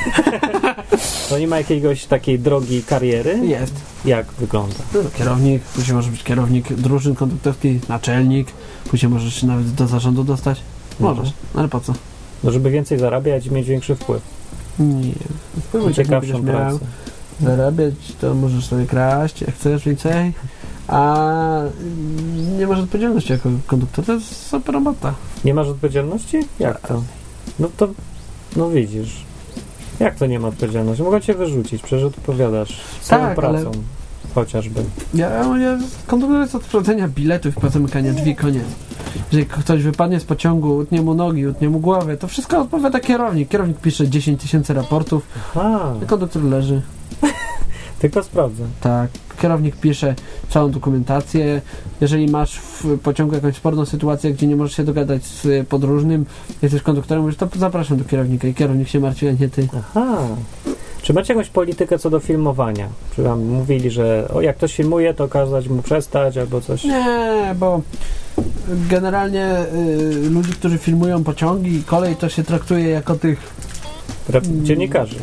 To nie ma jakiegoś takiej drogi kariery? Jest. Jak wygląda? Kierownik, później może być kierownik drużyn konduktorskich, naczelnik, później możesz się nawet do zarządu dostać. Możesz, ale po co? No, żeby więcej zarabiać i mieć większy wpływ. Nie. Wpływu jak Ciekawszą będziesz miał pracę. zarabiać, to możesz sobie kraść, jak chcesz więcej, a nie masz odpowiedzialności jako konduktor. To jest super robota. Nie masz odpowiedzialności? Jak to? No to, no widzisz. Jak to nie ma odpowiedzialności? Mogę cię wyrzucić, przecież odpowiadasz swoją Tak, pracą. ale- Chociażby. Ja, ja konduktor jest od sprawdzenia biletów i po zamykania drzwi, koniec. Jeżeli ktoś wypadnie z pociągu, utnie mu nogi, utnie mu głowę, to wszystko odpowiada kierownik. Kierownik pisze dziesięć tysięcy raportów, Aha, a konduktor leży. tylko sprawdzę. Tak, kierownik pisze całą dokumentację. Jeżeli masz w pociągu jakąś sporną sytuację, gdzie nie możesz się dogadać z podróżnym, jesteś konduktorem, mówisz, to zapraszam do kierownika i kierownik się martwi, a nie ty. Aha. Czy macie jakąś politykę co do filmowania? Czy tam mówili, że o, jak ktoś filmuje, to kazać mu przestać albo coś? Nie, bo generalnie y, ludzi, którzy filmują pociągi i kolej, to się traktuje jako tych Pre- dziennikarzy.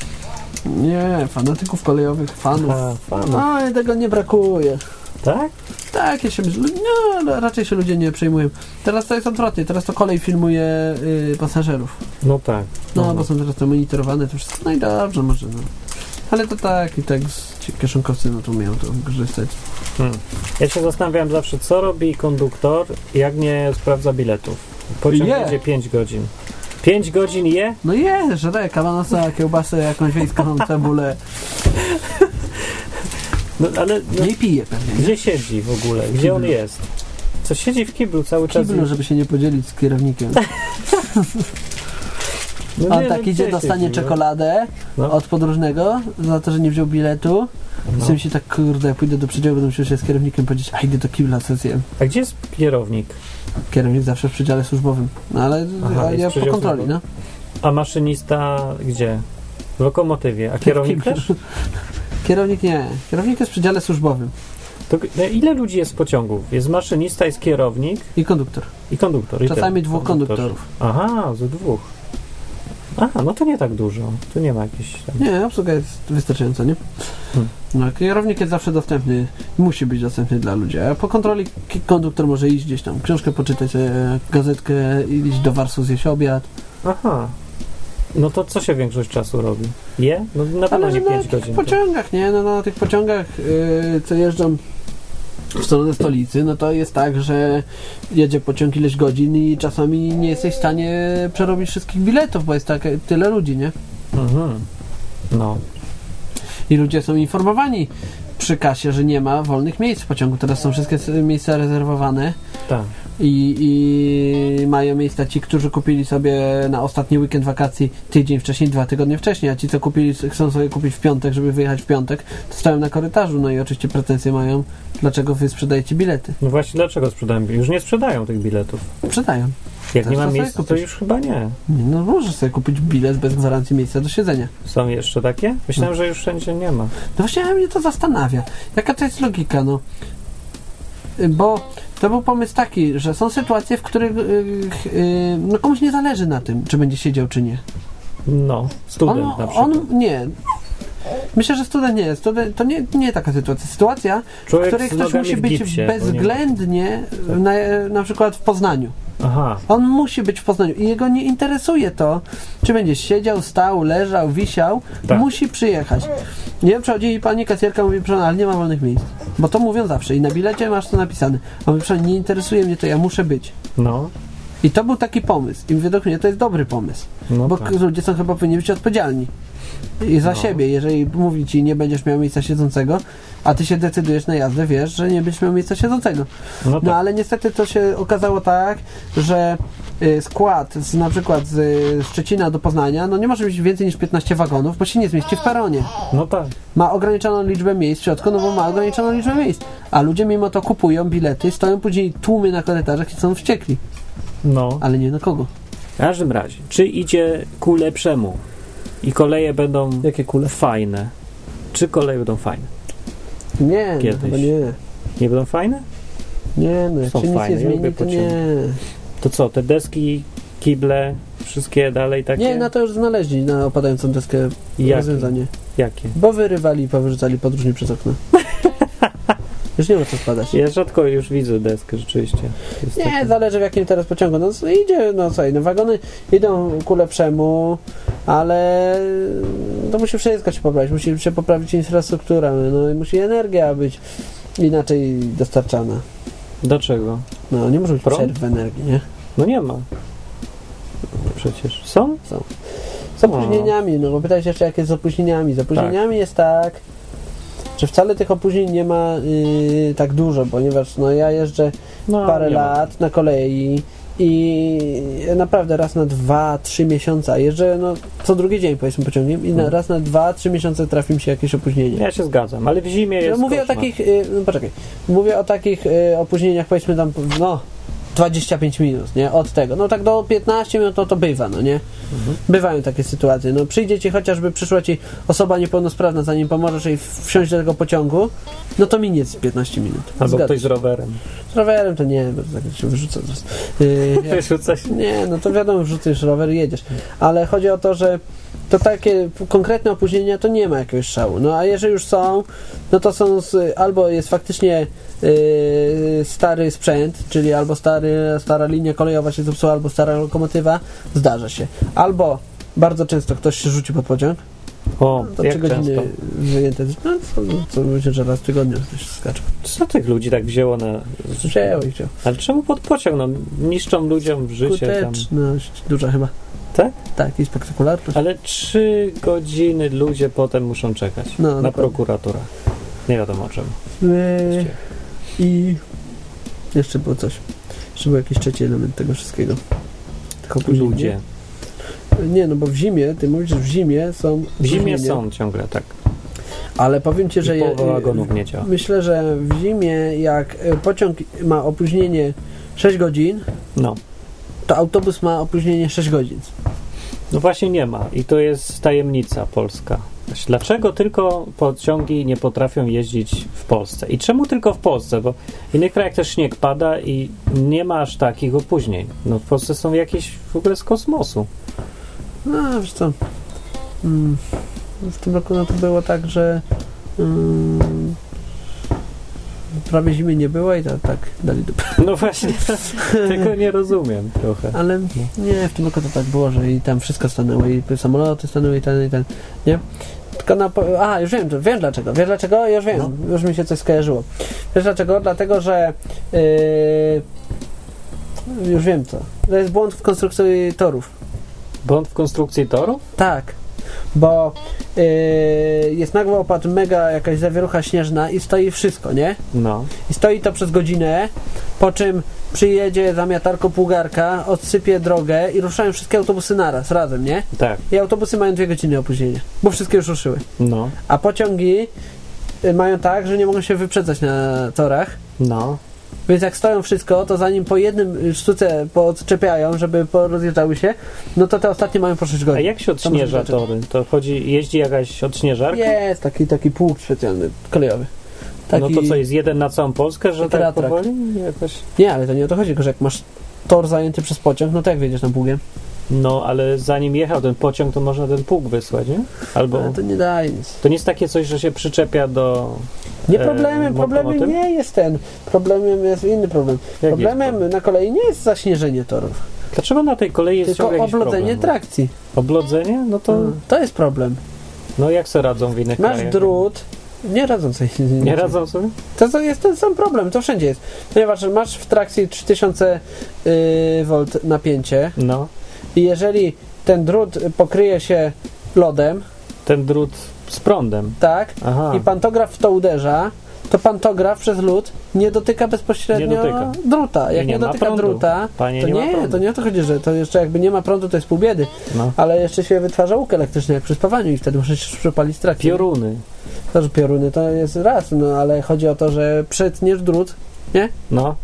nie, fanatyków kolejowych, fanów. A, fanów. No i tego nie brakuje. Tak? Tak, ja się, no, ale raczej się ludzie nie przejmują. Teraz to jest odwrotnie, teraz to kolej filmuje y, pasażerów. No tak. No, bo są teraz to monitorowane, to wszystko. No i dobrze, może. No. Ale to tak, i tak ci kieszonkowcy no to umieją to korzystać. Hmm. Ja się zastanawiałem zawsze, co robi konduktor, jak nie sprawdza biletów. Pociąg Je. jedzie pięć godzin. pięć godzin je? No je, żre, kawanosa, kiełbasę, jakąś wiejską cebulę. No ale no, Nie pije pewnie, nie? gdzie siedzi w ogóle? Gdzie on jest? Co siedzi w kiblu cały W czas? kiblu, żeby się nie podzielić z kierownikiem. No On nie, tak no idzie, gdzie dostanie siedzi, no? czekoladę No. od podróżnego za to, że nie wziął biletu. No. I sobie się tak, kurde, jak pójdę do przedziału, będę musiał się z kierownikiem powiedzieć, a idę do kibla, co zjem. A gdzie jest kierownik? Kierownik zawsze w przedziale służbowym. No ale Aha, a jest ja po przedział kontroli, no. służbowy. A maszynista gdzie? W lokomotywie. A kierownik Kiblu. też? Kierownik nie. Kierownik jest w przedziale służbowym. To no, ile ludzi jest w pociągu? Jest maszynista, jest kierownik I konduktor. i konduktor. I Czasami ten, dwóch konduktorzy. konduktorów. Aha, z dwóch. Aha, no to nie tak dużo. Tu nie ma jakichś... Tam... Nie, obsługa jest wystarczająca, nie? Hmm. No, kierownik jest zawsze dostępny, musi być dostępny dla ludzi. A po kontroli k- konduktor może iść gdzieś tam, książkę poczytać, sobie, gazetkę, iść do Warsu, zjeść obiad. Aha. No to co się większość czasu robi? Je? No na pewno Ale nie na pięć tych godzin. pociągach, nie? No, na tych pociągach, yy, co jeżdżą w stronę stolicy, no to jest tak, że jedzie pociąg ileś godzin i czasami nie jesteś w stanie przerobić wszystkich biletów, bo jest tak, tyle ludzi, nie? Mhm. No. I ludzie są informowani przy kasie, że nie ma wolnych miejsc w pociągu. Teraz są wszystkie miejsca rezerwowane. Tak. I, I mają miejsca ci, którzy kupili sobie na ostatni weekend wakacji tydzień wcześniej, dwa tygodnie wcześniej, a ci, co kupili, chcą sobie kupić w piątek, żeby wyjechać w piątek, to stoją na korytarzu. No i oczywiście pretensje mają, dlaczego wy sprzedajecie bilety. No właśnie, dlaczego sprzedają? Już nie sprzedają tych biletów. Sprzedają. Jak Też nie ma to sobie miejsca, to kupić. już chyba nie. Nie, no możesz sobie kupić bilet bez gwarancji miejsca do siedzenia. Są jeszcze takie? Myślałem, że już wszędzie nie ma. No właśnie, mnie to zastanawia. Jaka to jest logika, no? Bo to był pomysł taki, że są sytuacje, w których yy, yy, no komuś nie zależy na tym, czy będzie siedział, czy nie. No, student on, na przykład. On nie. Myślę, że student nie. Student, to nie, nie taka sytuacja. Sytuacja, Człowiek w której z ktoś nogami musi w być gipsie, bezwzględnie na, na przykład w Poznaniu. Aha. On musi być w Poznaniu i jego nie interesuje to, czy będzie siedział, stał, leżał, wisiał. Tak. Musi przyjechać. Nie wiem, przychodzi pani kasjerka, mówi, proszę, ale nie ma wolnych miejsc. Bo to mówią zawsze i na bilecie masz to napisane. A mówi, proszę, nie interesuje mnie to, ja muszę być. No. I to był taki pomysł. I według mnie to jest dobry pomysł. No bo tak. ludzie są chyba powinni być odpowiedzialni. I za No. siebie. Jeżeli mówi ci, nie będziesz miał miejsca siedzącego, a ty się decydujesz na jazdę, wiesz, że nie będziesz miał miejsca siedzącego. No, No tak. ale niestety to się okazało tak, że y, skład z, na przykład z y, Szczecina do Poznania, no nie może mieć więcej niż piętnaście wagonów, bo się nie zmieści w peronie. No tak. Ma ograniczoną liczbę miejsc w środku, no bo ma ograniczoną liczbę miejsc. A ludzie mimo to kupują bilety, stoją później tłumy na korytarzach i są wściekli. No. Ale nie na kogo. W każdym razie, czy idzie ku lepszemu i koleje będą Jakie kule? fajne? Czy koleje będą fajne? Nie, Kiedyś. no, chyba nie. Nie będą fajne? Nie, no jak Są się nic fajne, nie ja lubię zmieni, to nie. To co, te deski, kible, wszystkie dalej takie? Nie, no to już znaleźli na opadającą deskę Jakie? rozwiązanie. Jakie? Bo wyrywali i powyrzucali podróżni przez okno. Już nie ma co spadać. Ja rzadko już widzę deskę, rzeczywiście. Jest Nie, takie- zależy w jakim teraz pociągu. No co idzie, no co, no wagony idą ku lepszemu, ale to musi wszystko się poprawić. Musi się poprawić infrastruktura, no i musi energia być inaczej dostarczana. Dlaczego? No nie może być Prąd? przerw w energii, nie? No nie ma. Przecież. Są? Są. Z opóźnieniami, no bo pytałeś jeszcze jak jest z opóźnieniami. Z opóźnieniami jest tak, że wcale tych opóźnień nie ma yy, tak dużo, ponieważ no ja jeżdżę No, parę nie ma. lat na kolei i naprawdę raz na dwa, trzy miesiące, a jeżdżę no, co drugi dzień powiedzmy pociągiem i na, Mhm. raz na dwa, trzy miesiące trafi mi się jakieś opóźnienie. Ja się zgadzam, ale w zimie jest No, mówię koszmar. o takich, y, no, poczekaj, mówię o takich y, opóźnieniach powiedzmy tam, no dwadzieścia pięć minut, nie? Od tego. No tak do piętnaście minut to, to bywa, no nie? Mhm. Bywają takie sytuacje. No przyjdzie ci chociażby, przyszła ci osoba niepełnosprawna, zanim pomożesz jej wsiąść do tego pociągu, no to minie z piętnaście minut. Albo Zgadza ktoś się. z rowerem. Z rowerem to nie, bo to tak się wyrzuca zaraz. Yy, jak- Wyrzuca się. nie, no to wiadomo, wrzucasz rower i jedziesz. Ale chodzi o to, że to takie konkretne opóźnienia to nie ma jakiegoś szału. No a jeżeli już są, no to są z, albo jest faktycznie yy, stary sprzęt, czyli albo stary, stara linia kolejowa się zepsuła, albo stara lokomotywa, zdarza się. Albo bardzo często ktoś się rzuci pod pociąg, O, to jak trzy godziny często? wyjęte. No to, co myślę, że raz w tygodniu ktoś skacze. Co tych ludzi tak wzięło na... Wzięło i wzięło. Ale czemu pod pociąg? No, niszczą ludziom życie tam. Skuteczność duża chyba. Tak? Tak, i spektakularność. Ale trzy godziny ludzie potem muszą czekać No, na dokładnie. prokuraturę. Nie wiadomo o czym. Yy, I jeszcze było coś. Jeszcze był jakiś trzeci element tego wszystkiego. Tych opóźnień, Ludzie. Nie? nie, no bo w zimie, ty mówisz, że w zimie są W zimie opóźnienia, są ciągle, tak. ale powiem ci, że I je, połowa wagonów nie działa. myślę, że w zimie jak y, pociąg ma opóźnienie sześć godzin, No. to autobus ma opóźnienie sześć godzin. No właśnie nie ma. I to jest tajemnica polska. Dlaczego tylko pociągi nie potrafią jeździć w Polsce? I czemu tylko w Polsce? Bo w innych krajach też śnieg pada i nie ma aż takich opóźnień. No w Polsce są jakieś w ogóle z kosmosu. No, wiesz co, mm, w tym roku no to było tak, że mm, prawie zimy nie było i to, tak dali dupę. No właśnie, tego nie rozumiem trochę. Ale nie, w tym roku to tak było, że i tam wszystko stanęło, i samoloty stanęły, i ten, i ten, nie? Tylko na... po- A, już wiem, wiem dlaczego. Wiesz dlaczego? Już wiem, No. już mi się coś skojarzyło. Wiesz dlaczego? Dlatego, że yy, już wiem co. To jest błąd w konstrukcji torów. Błąd w konstrukcji torów? Tak. bo yy, jest nagły opad, mega jakaś zawierucha śnieżna i stoi wszystko, nie? No. I stoi to przez godzinę, po czym przyjedzie zamiatarko pługarka, odsypie drogę i ruszają wszystkie autobusy naraz, razem, nie? Tak. I autobusy mają dwie godziny opóźnienia, bo wszystkie już ruszyły. No. A pociągi y, mają tak, że nie mogą się wyprzedzać na torach. No. Więc jak stoją wszystko, to zanim po jednym sztuce podczepiają, żeby porozjeżdżały się, no to te ostatnie mają po sześć godzin. A jak się odśnieża tory? To chodzi, jeździ jakaś odśnieżarka? Jest taki, taki pług specjalny, kolejowy. Taki... No to co, jest jeden na całą Polskę, że tak ratrak. powoli? Jakoś... Nie, ale to nie o to chodzi, tylko że jak masz tor zajęty przez pociąg, no to jak wjedziesz tam pługiem? No, ale zanim jechał ten pociąg, to można ten pług wysłać, nie? Albo... Ale to nie daje nic. To nie jest takie coś, że się przyczepia do... Nie problemem, e, problemem nie jest ten. Problemem jest inny problem. Jak Problemem jest? na kolei nie jest zaśnieżenie torów, Dlaczego na tej kolei jest tylko ciągle jakiś oblodzenie problem? trakcji. Oblodzenie? No to... Hmm. To jest problem. No jak se radzą w innych Masz krajach? drut, nie radzą sobie. Nie radzą sobie? To, to jest ten sam problem, to wszędzie jest. Ponieważ masz w trakcji trzy tysiące V napięcie No. i jeżeli ten drut pokryje się lodem, Ten drut z prądem. tak, Aha. i pantograf w to uderza, to pantograf przez lód nie dotyka bezpośrednio Nie dotyka. druta. Jak I nie, nie ma dotyka prądu. druta, Panie, to nie ma nie, prądu. to nie o to chodzi, że to jeszcze jakby nie ma prądu, to jest pół biedy. No. Ale jeszcze się wytwarza łuk elektryczny jak przy spawaniu i wtedy możesz się przepalić z trakcji. Pioruny. To, że pioruny to jest raz, no ale chodzi o to, że przetniesz drut, nie? No.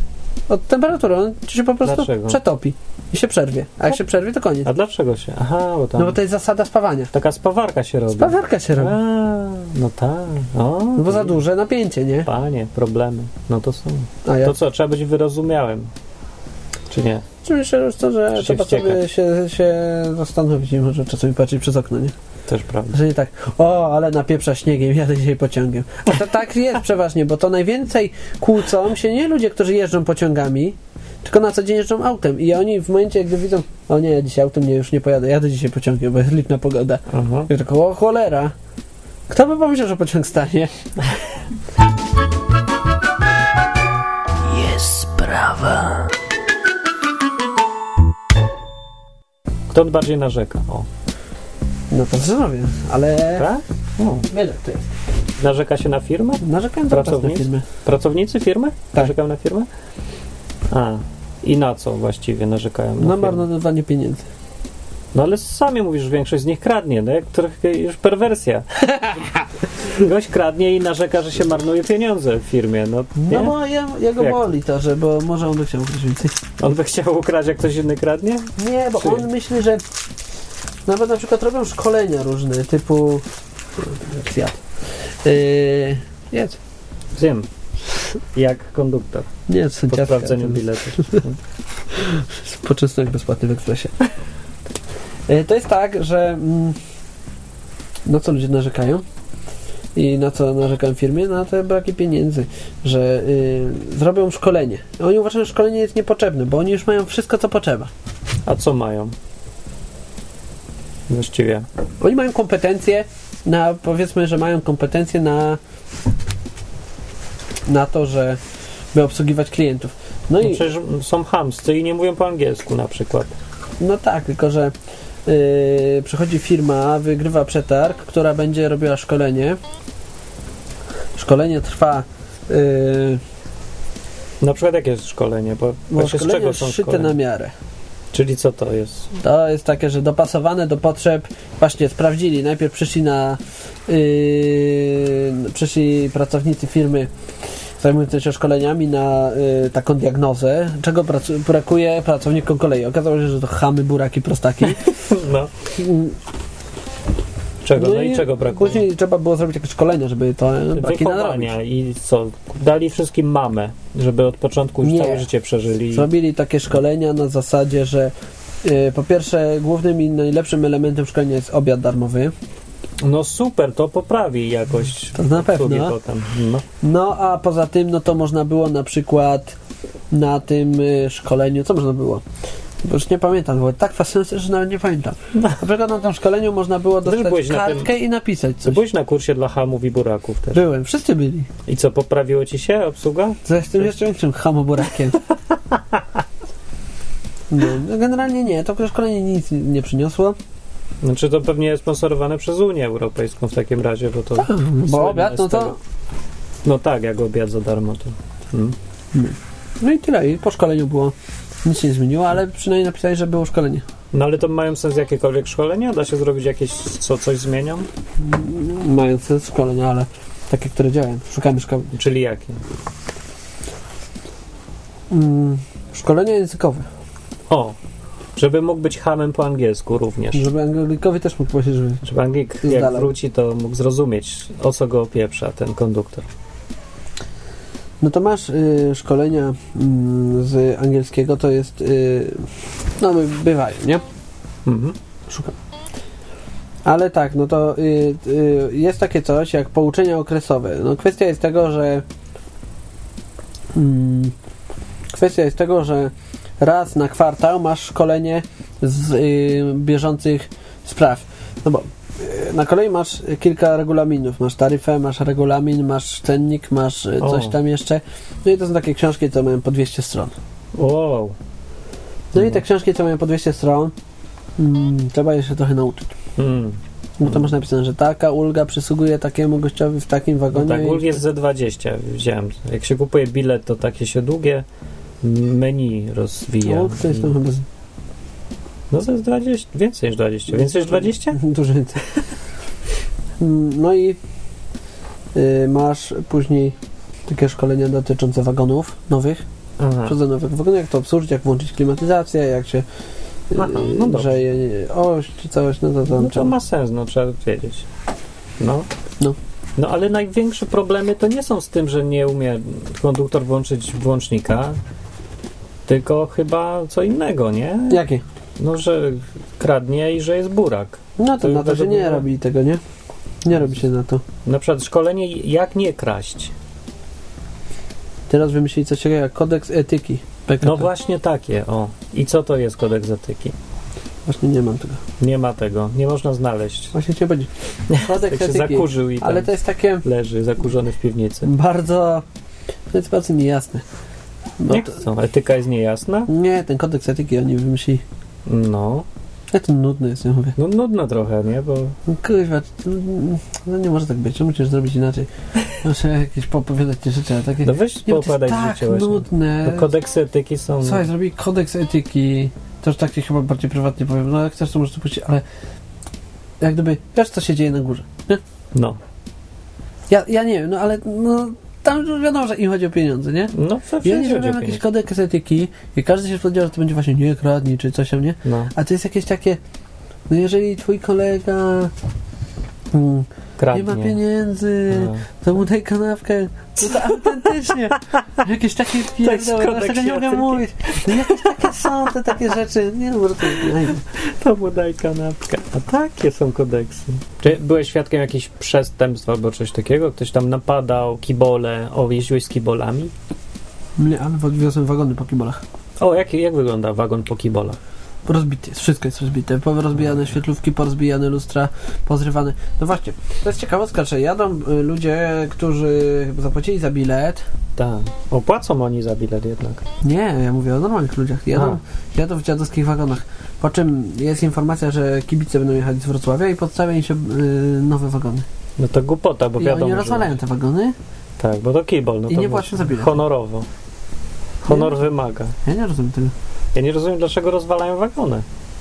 Od temperatury, on ci się po prostu Dlaczego? przetopi i się przerwie. A jak się przerwie, to koniec. A dlaczego się? Aha, bo tam... No bo to jest zasada spawania. Taka spawarka się robi. Spawarka się robi. A, no tak. O, No bo za duże napięcie, nie? Panie, problemy. No to są. A ja To co, trzeba być wyrozumiałym? Czy nie? Czy myślę, że to, że Się trzeba sobie wściekać. się, się zastanowić i może czasami patrzeć przez okno, nie? Też prawda. Że nie tak, o, ale napieprza śniegiem, jadę dzisiaj pociągiem. A to tak jest przeważnie, bo to najwięcej kłócą się nie ludzie, którzy jeżdżą pociągami, tylko na co dzień jeżdżą autem. I oni w momencie, gdy widzą, o nie, dzisiaj autem nie, już nie pojadę, jadę dzisiaj pociągiem, bo jest lipna pogoda. Aha. I tak, o cholera, kto by pomyślał, że pociąg stanie? Jest sprawa. Kto bardziej narzeka? O. No to zdrowie, ale... Tak? O. Wiele to jest. Narzeka się na firmę? Narzekałem cały czas na Pracownicy? firmy. Pracownicy firmy? Tak. Narzekają na firmę? A. I na co właściwie narzekają na Na firmę? marnowanie pieniędzy. No ale sami mówisz, że większość z nich kradnie, no jak trochę już perwersja. Gość kradnie i narzeka, że się marnuje pieniądze w firmie, no nie? No bo ja, jego Jak? boli to, że bo może on by chciał ukryć więcej. On by chciał ukraść, jak ktoś inny kradnie? Nie, bo Czy- on myśli, że nawet na przykład robią szkolenia różne, typu zjadł. Yy, jedz. Wiem. Jak konduktor. Nie, co Po ciastka, sprawdzeniu to- biletu. Poczęstunek bezpłatny w ekspresie. Yy, to jest tak, że mm, na co ludzie narzekają i na co narzekają firmy? Na te braki pieniędzy, że yy, zrobią szkolenie. Oni uważają, że szkolenie jest niepotrzebne, bo oni już mają wszystko, co potrzeba. A co mają? Właściwie. Oni mają kompetencje na, powiedzmy, że mają kompetencje na na to, że by obsługiwać klientów. No No i przecież są chamscy i nie mówią po angielsku na przykład. no tak, tylko że yy, przychodzi firma, wygrywa przetarg, która będzie robiła szkolenie. Szkolenie trwa yy, Na przykład jakie jest szkolenie? Bo bo właśnie z szkolenie czego jest są szyte szkolenia? na miarę. Czyli co to jest? To jest takie, że dopasowane do potrzeb. Właśnie sprawdzili. Najpierw przyszli na yy, przyszli pracownicy firmy zajmujący się szkoleniami na yy, taką diagnozę, czego pracu- brakuje pracownikom kolei. Okazało się, że to chamy, buraki, prostaki. No. Czego? No i czego brakuje? Później trzeba było zrobić jakieś szkolenia, żeby to braki nadrobić. Wychowania i co? Dali wszystkim mamę, żeby od początku już Nie. całe życie przeżyli. Zrobili takie szkolenia na zasadzie, że yy, po pierwsze głównym i najlepszym elementem szkolenia jest obiad darmowy. No super, to poprawi jakość To na pewno. obsługi potem. No. No a poza tym, no to można było na przykład na tym y, szkoleniu, co można było? Bo już nie pamiętam, było tak fascynujące, że nawet nie pamiętam. Na przykład na tym szkoleniu można było Też dostać byłeś na kartkę tym- i napisać Ty coś. byłeś na kursie dla hamów i buraków też. Byłem, wszyscy byli. I co, poprawiło ci się obsługa? Co jestem jeszcze większym hamoburakiem. No, no generalnie nie, to szkolenie nic nie przyniosło. Znaczy to pewnie jest sponsorowane przez Unię Europejską w takim razie, bo to... Tak, bo obiad, no to... Tego. No tak, jak obiad za darmo to... Hmm. No i tyle. I po szkoleniu było... Nic się nie zmieniło, ale przynajmniej napisali, że było szkolenie. No ale to mają sens jakiekolwiek szkolenia? Da się zrobić jakieś, co coś zmienią? Mają sens szkolenia, ale takie, które działają. Szukamy szkoły. Czyli jakie? Mm, szkolenia językowe. O! Żeby mógł być hamem po angielsku również. Żeby Anglikowi też mógł powiedzieć, że... Żeby Anglik jak dalej wróci, to mógł zrozumieć, o co go opieprza ten konduktor. No to masz y, szkolenia y, z angielskiego, to jest... Y, no, bywają, nie? Mhm. Szukam. Ale tak, no to y, y, jest takie coś jak pouczenia okresowe. No kwestia jest tego, że... Y, kwestia jest tego, że raz na kwartał masz szkolenie z y, bieżących spraw. No bo y, na kolei masz kilka regulaminów. Masz taryfę, masz regulamin, masz cennik, masz y, coś o. tam jeszcze. No i to są takie książki, co mają po dwieście stron. Wow. No i te książki, co mają po dwieście stron, mm, trzeba je się trochę nauczyć. Mm. No to masz napisane, że taka ulga przysługuje takiemu gościowi w takim wagonie. No tak, ulg jest ze dwadzieścia, widziałem. Jak się kupuje bilet, to takie się długie menu rozwija. Ulg to jest to chyba... Z... No to jest dwadzieścia, więcej niż dwadzieścia. Więcej niż dwadzieścia? Dużo więcej. No i y, masz później takie szkolenia dotyczące wagonów nowych. Aha. Co do nowych wagonów, jak to obsłużyć, jak włączyć klimatyzację, jak się Aha, no grzeje oś czy coś, no to tam no to ma sens, no trzeba wiedzieć. No. No. No ale największe problemy to nie są z tym, że nie umie konduktor włączyć włącznika, tylko chyba co innego, nie? Jakie? No, że kradnie i że jest burak. No to, to na to się nie było... robi tego, nie? Nie robi się na to. Na przykład szkolenie jak nie kraść. Teraz wymyślili coś takiego jak kodeks etyki. P K P. No właśnie takie, o. I co to jest kodeks etyki? Właśnie nie mam tego. Nie ma tego, nie można znaleźć. Właśnie chciałem powiedzieć. Kodeks tak się etyki. zakurzył i ale to jest takie... leży zakurzony w piwnicy. Bardzo... To jest bardzo niejasne. Jak to co? Etyka jest niejasna? Nie, ten kodeks etyki oni wymyślili. No. Ja to nudny jest, ja mówię. No nudno trochę, nie? Bo... Kurwa, no nie może tak być. Musisz zrobić inaczej. Muszę jakieś poopowiadać te rzeczy, ale takie... No weź poopadać tak życie właśnie. nudne. No kodeksy etyki są... Słuchaj, zrobili kodeks etyki. To już tak ci chyba bardziej prywatnie powiem. No jak chcesz, to możesz to puścić, ale... Jak gdyby... Wiesz, co się dzieje na górze, nie? No. Ja, ja nie wiem, no ale... No, tam wiadomo, że im chodzi o pieniądze, nie? No, I oni zrobią jakiś kodeks etyki i każdy się spodziewa, że to będzie właśnie nie kradnij, czy coś tam, nie? No. A to jest jakieś takie... No jeżeli twój kolega... Hmm, nie ma pieniędzy, no. To mu daj kanapkę. No to autentycznie. Jakieś takie pierdoły, ja tego nie mogę mówić. No jakieś takie są te takie rzeczy. Nie no, może to nie. To mu daj kanapkę. A takie są kodeksy. Czy byłeś świadkiem jakichś przestępstw albo coś takiego? Ktoś tam napadał, kibole. O, jeździłeś z kibolami? Nie, ale wiozłem wagony po kibolach. O, jak, jak wygląda wagon po kibolach? Rozbity jest, wszystko jest rozbite. Porozbijane świetlówki, porozbijane lustra, pozrywane. No właśnie, to jest ciekawostka, że jadą ludzie, którzy zapłacili za bilet. Tak. Opłacą oni za bilet jednak. Nie, ja mówię o normalnych ludziach. Jadą, jadą w dziadowskich wagonach. Po czym jest informacja, że kibice będą jechać z Wrocławia i podstawia im się yy, nowe wagony. No to głupota, bo I wiadomo, oni rozwalają że... te wagony. Tak, bo to kibol. No I to nie płacą za bilet. Honorowo. Honor nie? wymaga. Ja nie rozumiem tego. Ja nie rozumiem, dlaczego rozwalają wagony.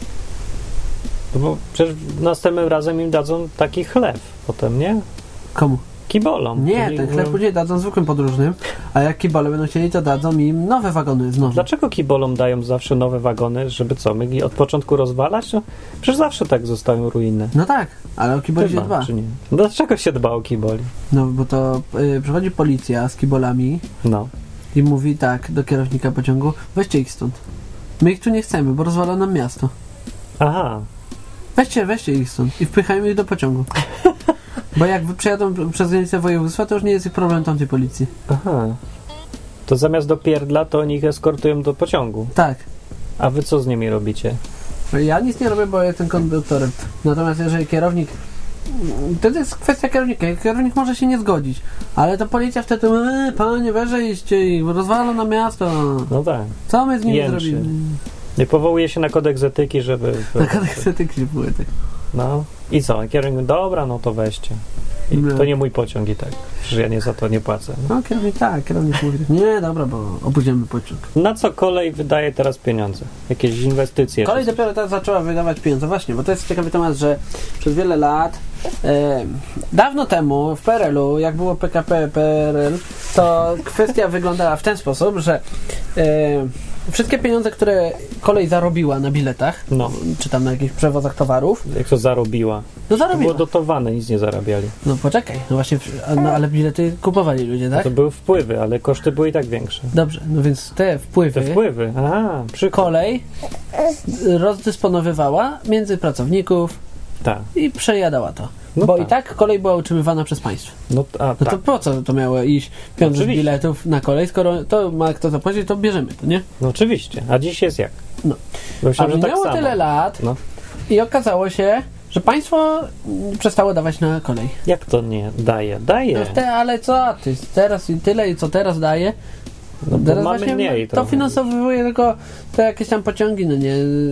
No bo przecież następnym razem im dadzą taki chleb potem, nie? Komu? Kibolom. Nie, ten chleb później dadzą zwykłym podróżnym, a jak kibole będą chcieli, to dadzą im nowe wagony znowu. Dlaczego kibolom dają zawsze nowe wagony, żeby co, my od początku rozwalać? No, przecież zawsze tak zostają ruiny. No tak, ale o kiboli się dba. Czy nie? No dlaczego się dba o kiboli? No bo to y, przychodzi policja z kibolami no. i mówi tak do kierownika pociągu, weźcie ich stąd. My ich tu nie chcemy, bo rozwala nam miasto. Aha. Weźcie, weźcie ich stąd i wpychajmy ich do pociągu. Bo jak przejadą przez granicę województwa, to już nie jest ich problem tamtej policji. Aha. To zamiast do pierdla, to oni ich eskortują do pociągu. Tak. A wy co z nimi robicie? Ja nic nie robię, bo jestem konduktorem. Natomiast jeżeli kierownik... To jest kwestia kierownika. Kierownik może się nie zgodzić. Ale to policja wtedy e, panie, weźcie ich, rozwalą na miasto. No tak. Co my z nimi Jęczy. zrobimy? Nie powołuje się na kodeks etyki, żeby... Na kodeks etyki były tak. No i co? Kierownik, dobra, no to weźcie. I No. to nie mój pociąg i tak, że ja nie za to nie płacę. No kierownik tak, kierownik mówi, nie, dobra, bo opóźniamy pociąg. Na co kolej wydaje teraz pieniądze? Jakieś inwestycje? Kolej czy- dopiero teraz zaczęła wydawać pieniądze, właśnie, bo to jest ciekawy temat, że przez wiele lat, e, dawno temu w P R L-u, jak było P K P, P R L, to kwestia wyglądała w ten sposób, że e, wszystkie pieniądze, które kolej zarobiła na biletach, No. czy tam na jakichś przewozach towarów, Jak to zarobiła? no To było zarobiła. dotowane, nic nie zarabiali. No poczekaj, no właśnie, no ale bilety kupowali ludzie, tak? To były wpływy, ale koszty były i tak większe. Dobrze, no więc te wpływy, Te wpływy, a, przykład. kolej rozdysponowywała między pracowników Tak. i przejadała to. No Bo tak. i tak kolej była utrzymywana przez państwo. No, a, No tak. to po co to miało iść pieniądze z Oczywiście. biletów na kolej, skoro to ma kto zapłacić, to bierzemy to, nie? No oczywiście. A dziś jest jak? No. Bo A myślałem, że tak minęło samo. tyle lat No. i okazało się, że państwo mm, przestało dawać na kolej. Jak to nie daje? Daje. No te, ale co ty, teraz i tyle i co teraz daje? No, bo Teraz mamy właśnie mniej to trochę. finansowuje tylko te jakieś tam pociągi, no nie,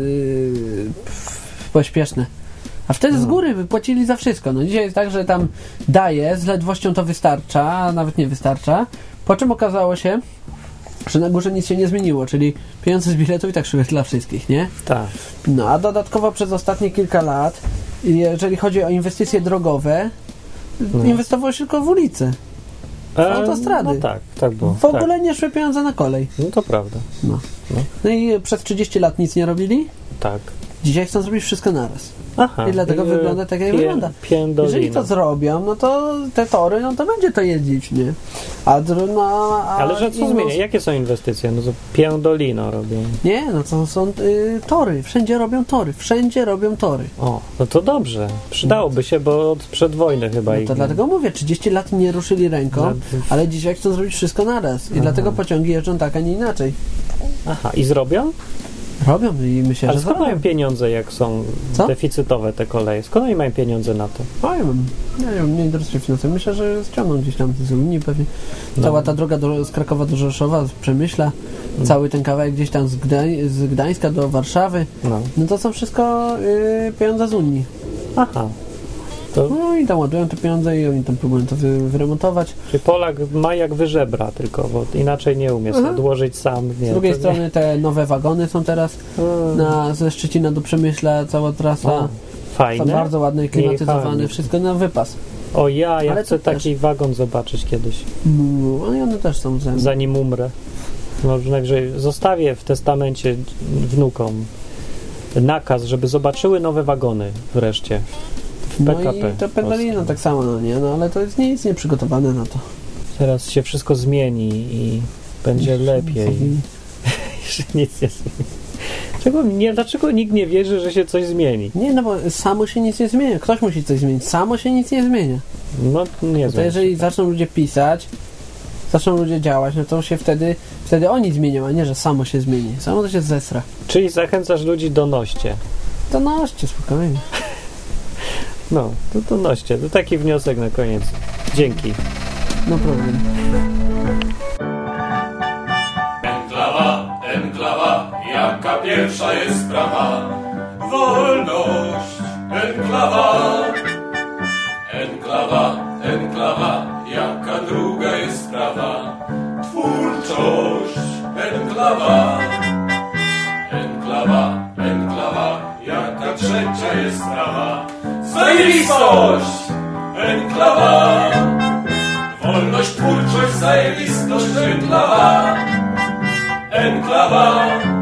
yy, pff, pośpieszne. A wtedy No. z góry wypłacili za wszystko. No dzisiaj jest tak, że tam daje, z ledwością to wystarcza, a nawet nie wystarcza. Po czym okazało się, że na górze nic się nie zmieniło, czyli pieniądze z biletów i tak szły dla wszystkich, nie? Tak. No a dodatkowo przez ostatnie kilka lat, jeżeli chodzi o inwestycje drogowe, No. inwestowało się tylko w ulicy. E, autostrady. No tak, tak było. W ogóle nie szły pieniądze na kolej. Tak. No to prawda. No. No. No i przez trzydzieści lat nic nie robili. Tak. Dzisiaj chcą zrobić wszystko naraz. Aha. I dlatego e, wygląda tak, jak pię- wygląda. Piędolina. Jeżeli to zrobią, no to te tory, no to będzie to jeździć, nie? A, dr- no, a Ale że co inwest- zmienia? Jakie są inwestycje? No to piędolino robią. Nie, no to są y, tory. Wszędzie robią tory. Wszędzie robią tory. O, no to dobrze. Przydałoby się, bo od przed wojny chyba No ich... to dlatego mówię, trzydzieści lat nie ruszyli ręką, No, ale dzisiaj chcą zrobić wszystko naraz. I Aha. dlatego pociągi jeżdżą tak, a nie inaczej. Aha, i zrobią? Robią i myślę, Ale że skąd zrobią. mają pieniądze, jak są Co? deficytowe te koleje? Skąd oni mają pieniądze na to? Nie wiem, nie wiem, nie interesuje finanse. Myślę, że ściągną gdzieś tam z Unii pewnie. No. Cała ta droga do, z Krakowa do Rzeszowa, z Przemyśla, Mm. cały ten kawałek gdzieś tam z, Gdań, z Gdańska do Warszawy, No. no to są wszystko y, pieniądze z Unii. Aha. To No i tam ładują te pieniądze i oni tam próbują to wy, wyremontować. czy Polak ma jak wyżebra tylko, bo inaczej nie umie sobie Aha. odłożyć sam. Nie, Z drugiej to strony te nowe wagony są teraz Nie. na, ze Szczecina do Przemyśla, cała trasa. O, Są fajne. bardzo ładne, klimatyzowane, jechałem. wszystko na wypas. O ja, ja Ale chcę to też. taki wagon zobaczyć kiedyś, No i one też są ze mną. zanim umrę. Może najwyżej zostawię w testamencie wnukom nakaz, żeby zobaczyły nowe wagony wreszcie. W No P K P. i to Pendolino tak samo, no nie, no ale to jest nic nie przygotowane na to. Teraz się wszystko zmieni i będzie lepiej. Że nic nie zmieni. Czego, nie, dlaczego nikt nie wierzy, że się coś zmieni? Nie, no bo samo się nic nie zmienia. Ktoś musi coś zmienić. Samo się nic nie zmienia. No nie To zmieni. jeżeli zaczną ludzie pisać, zaczną ludzie działać, no to się wtedy, wtedy oni zmienią, a nie, że samo się zmieni. Samo to się zesra. Czyli zachęcasz ludzi, donoście. To noście, spokojnie. No, to donoście. To taki wniosek na koniec. Dzięki. No problem. Enklawa, enklawa, jaka pierwsza jest sprawa? Wolność, enklawa. Enklawa, enklawa, jaka druga jest sprawa? Twórczość, enklawa. Enklawa, enklawa, jaka trzecia jest sprawa? Zajebistość, enklawa. Wolność, twórczość, zajebistość, enklawa. Enklawa.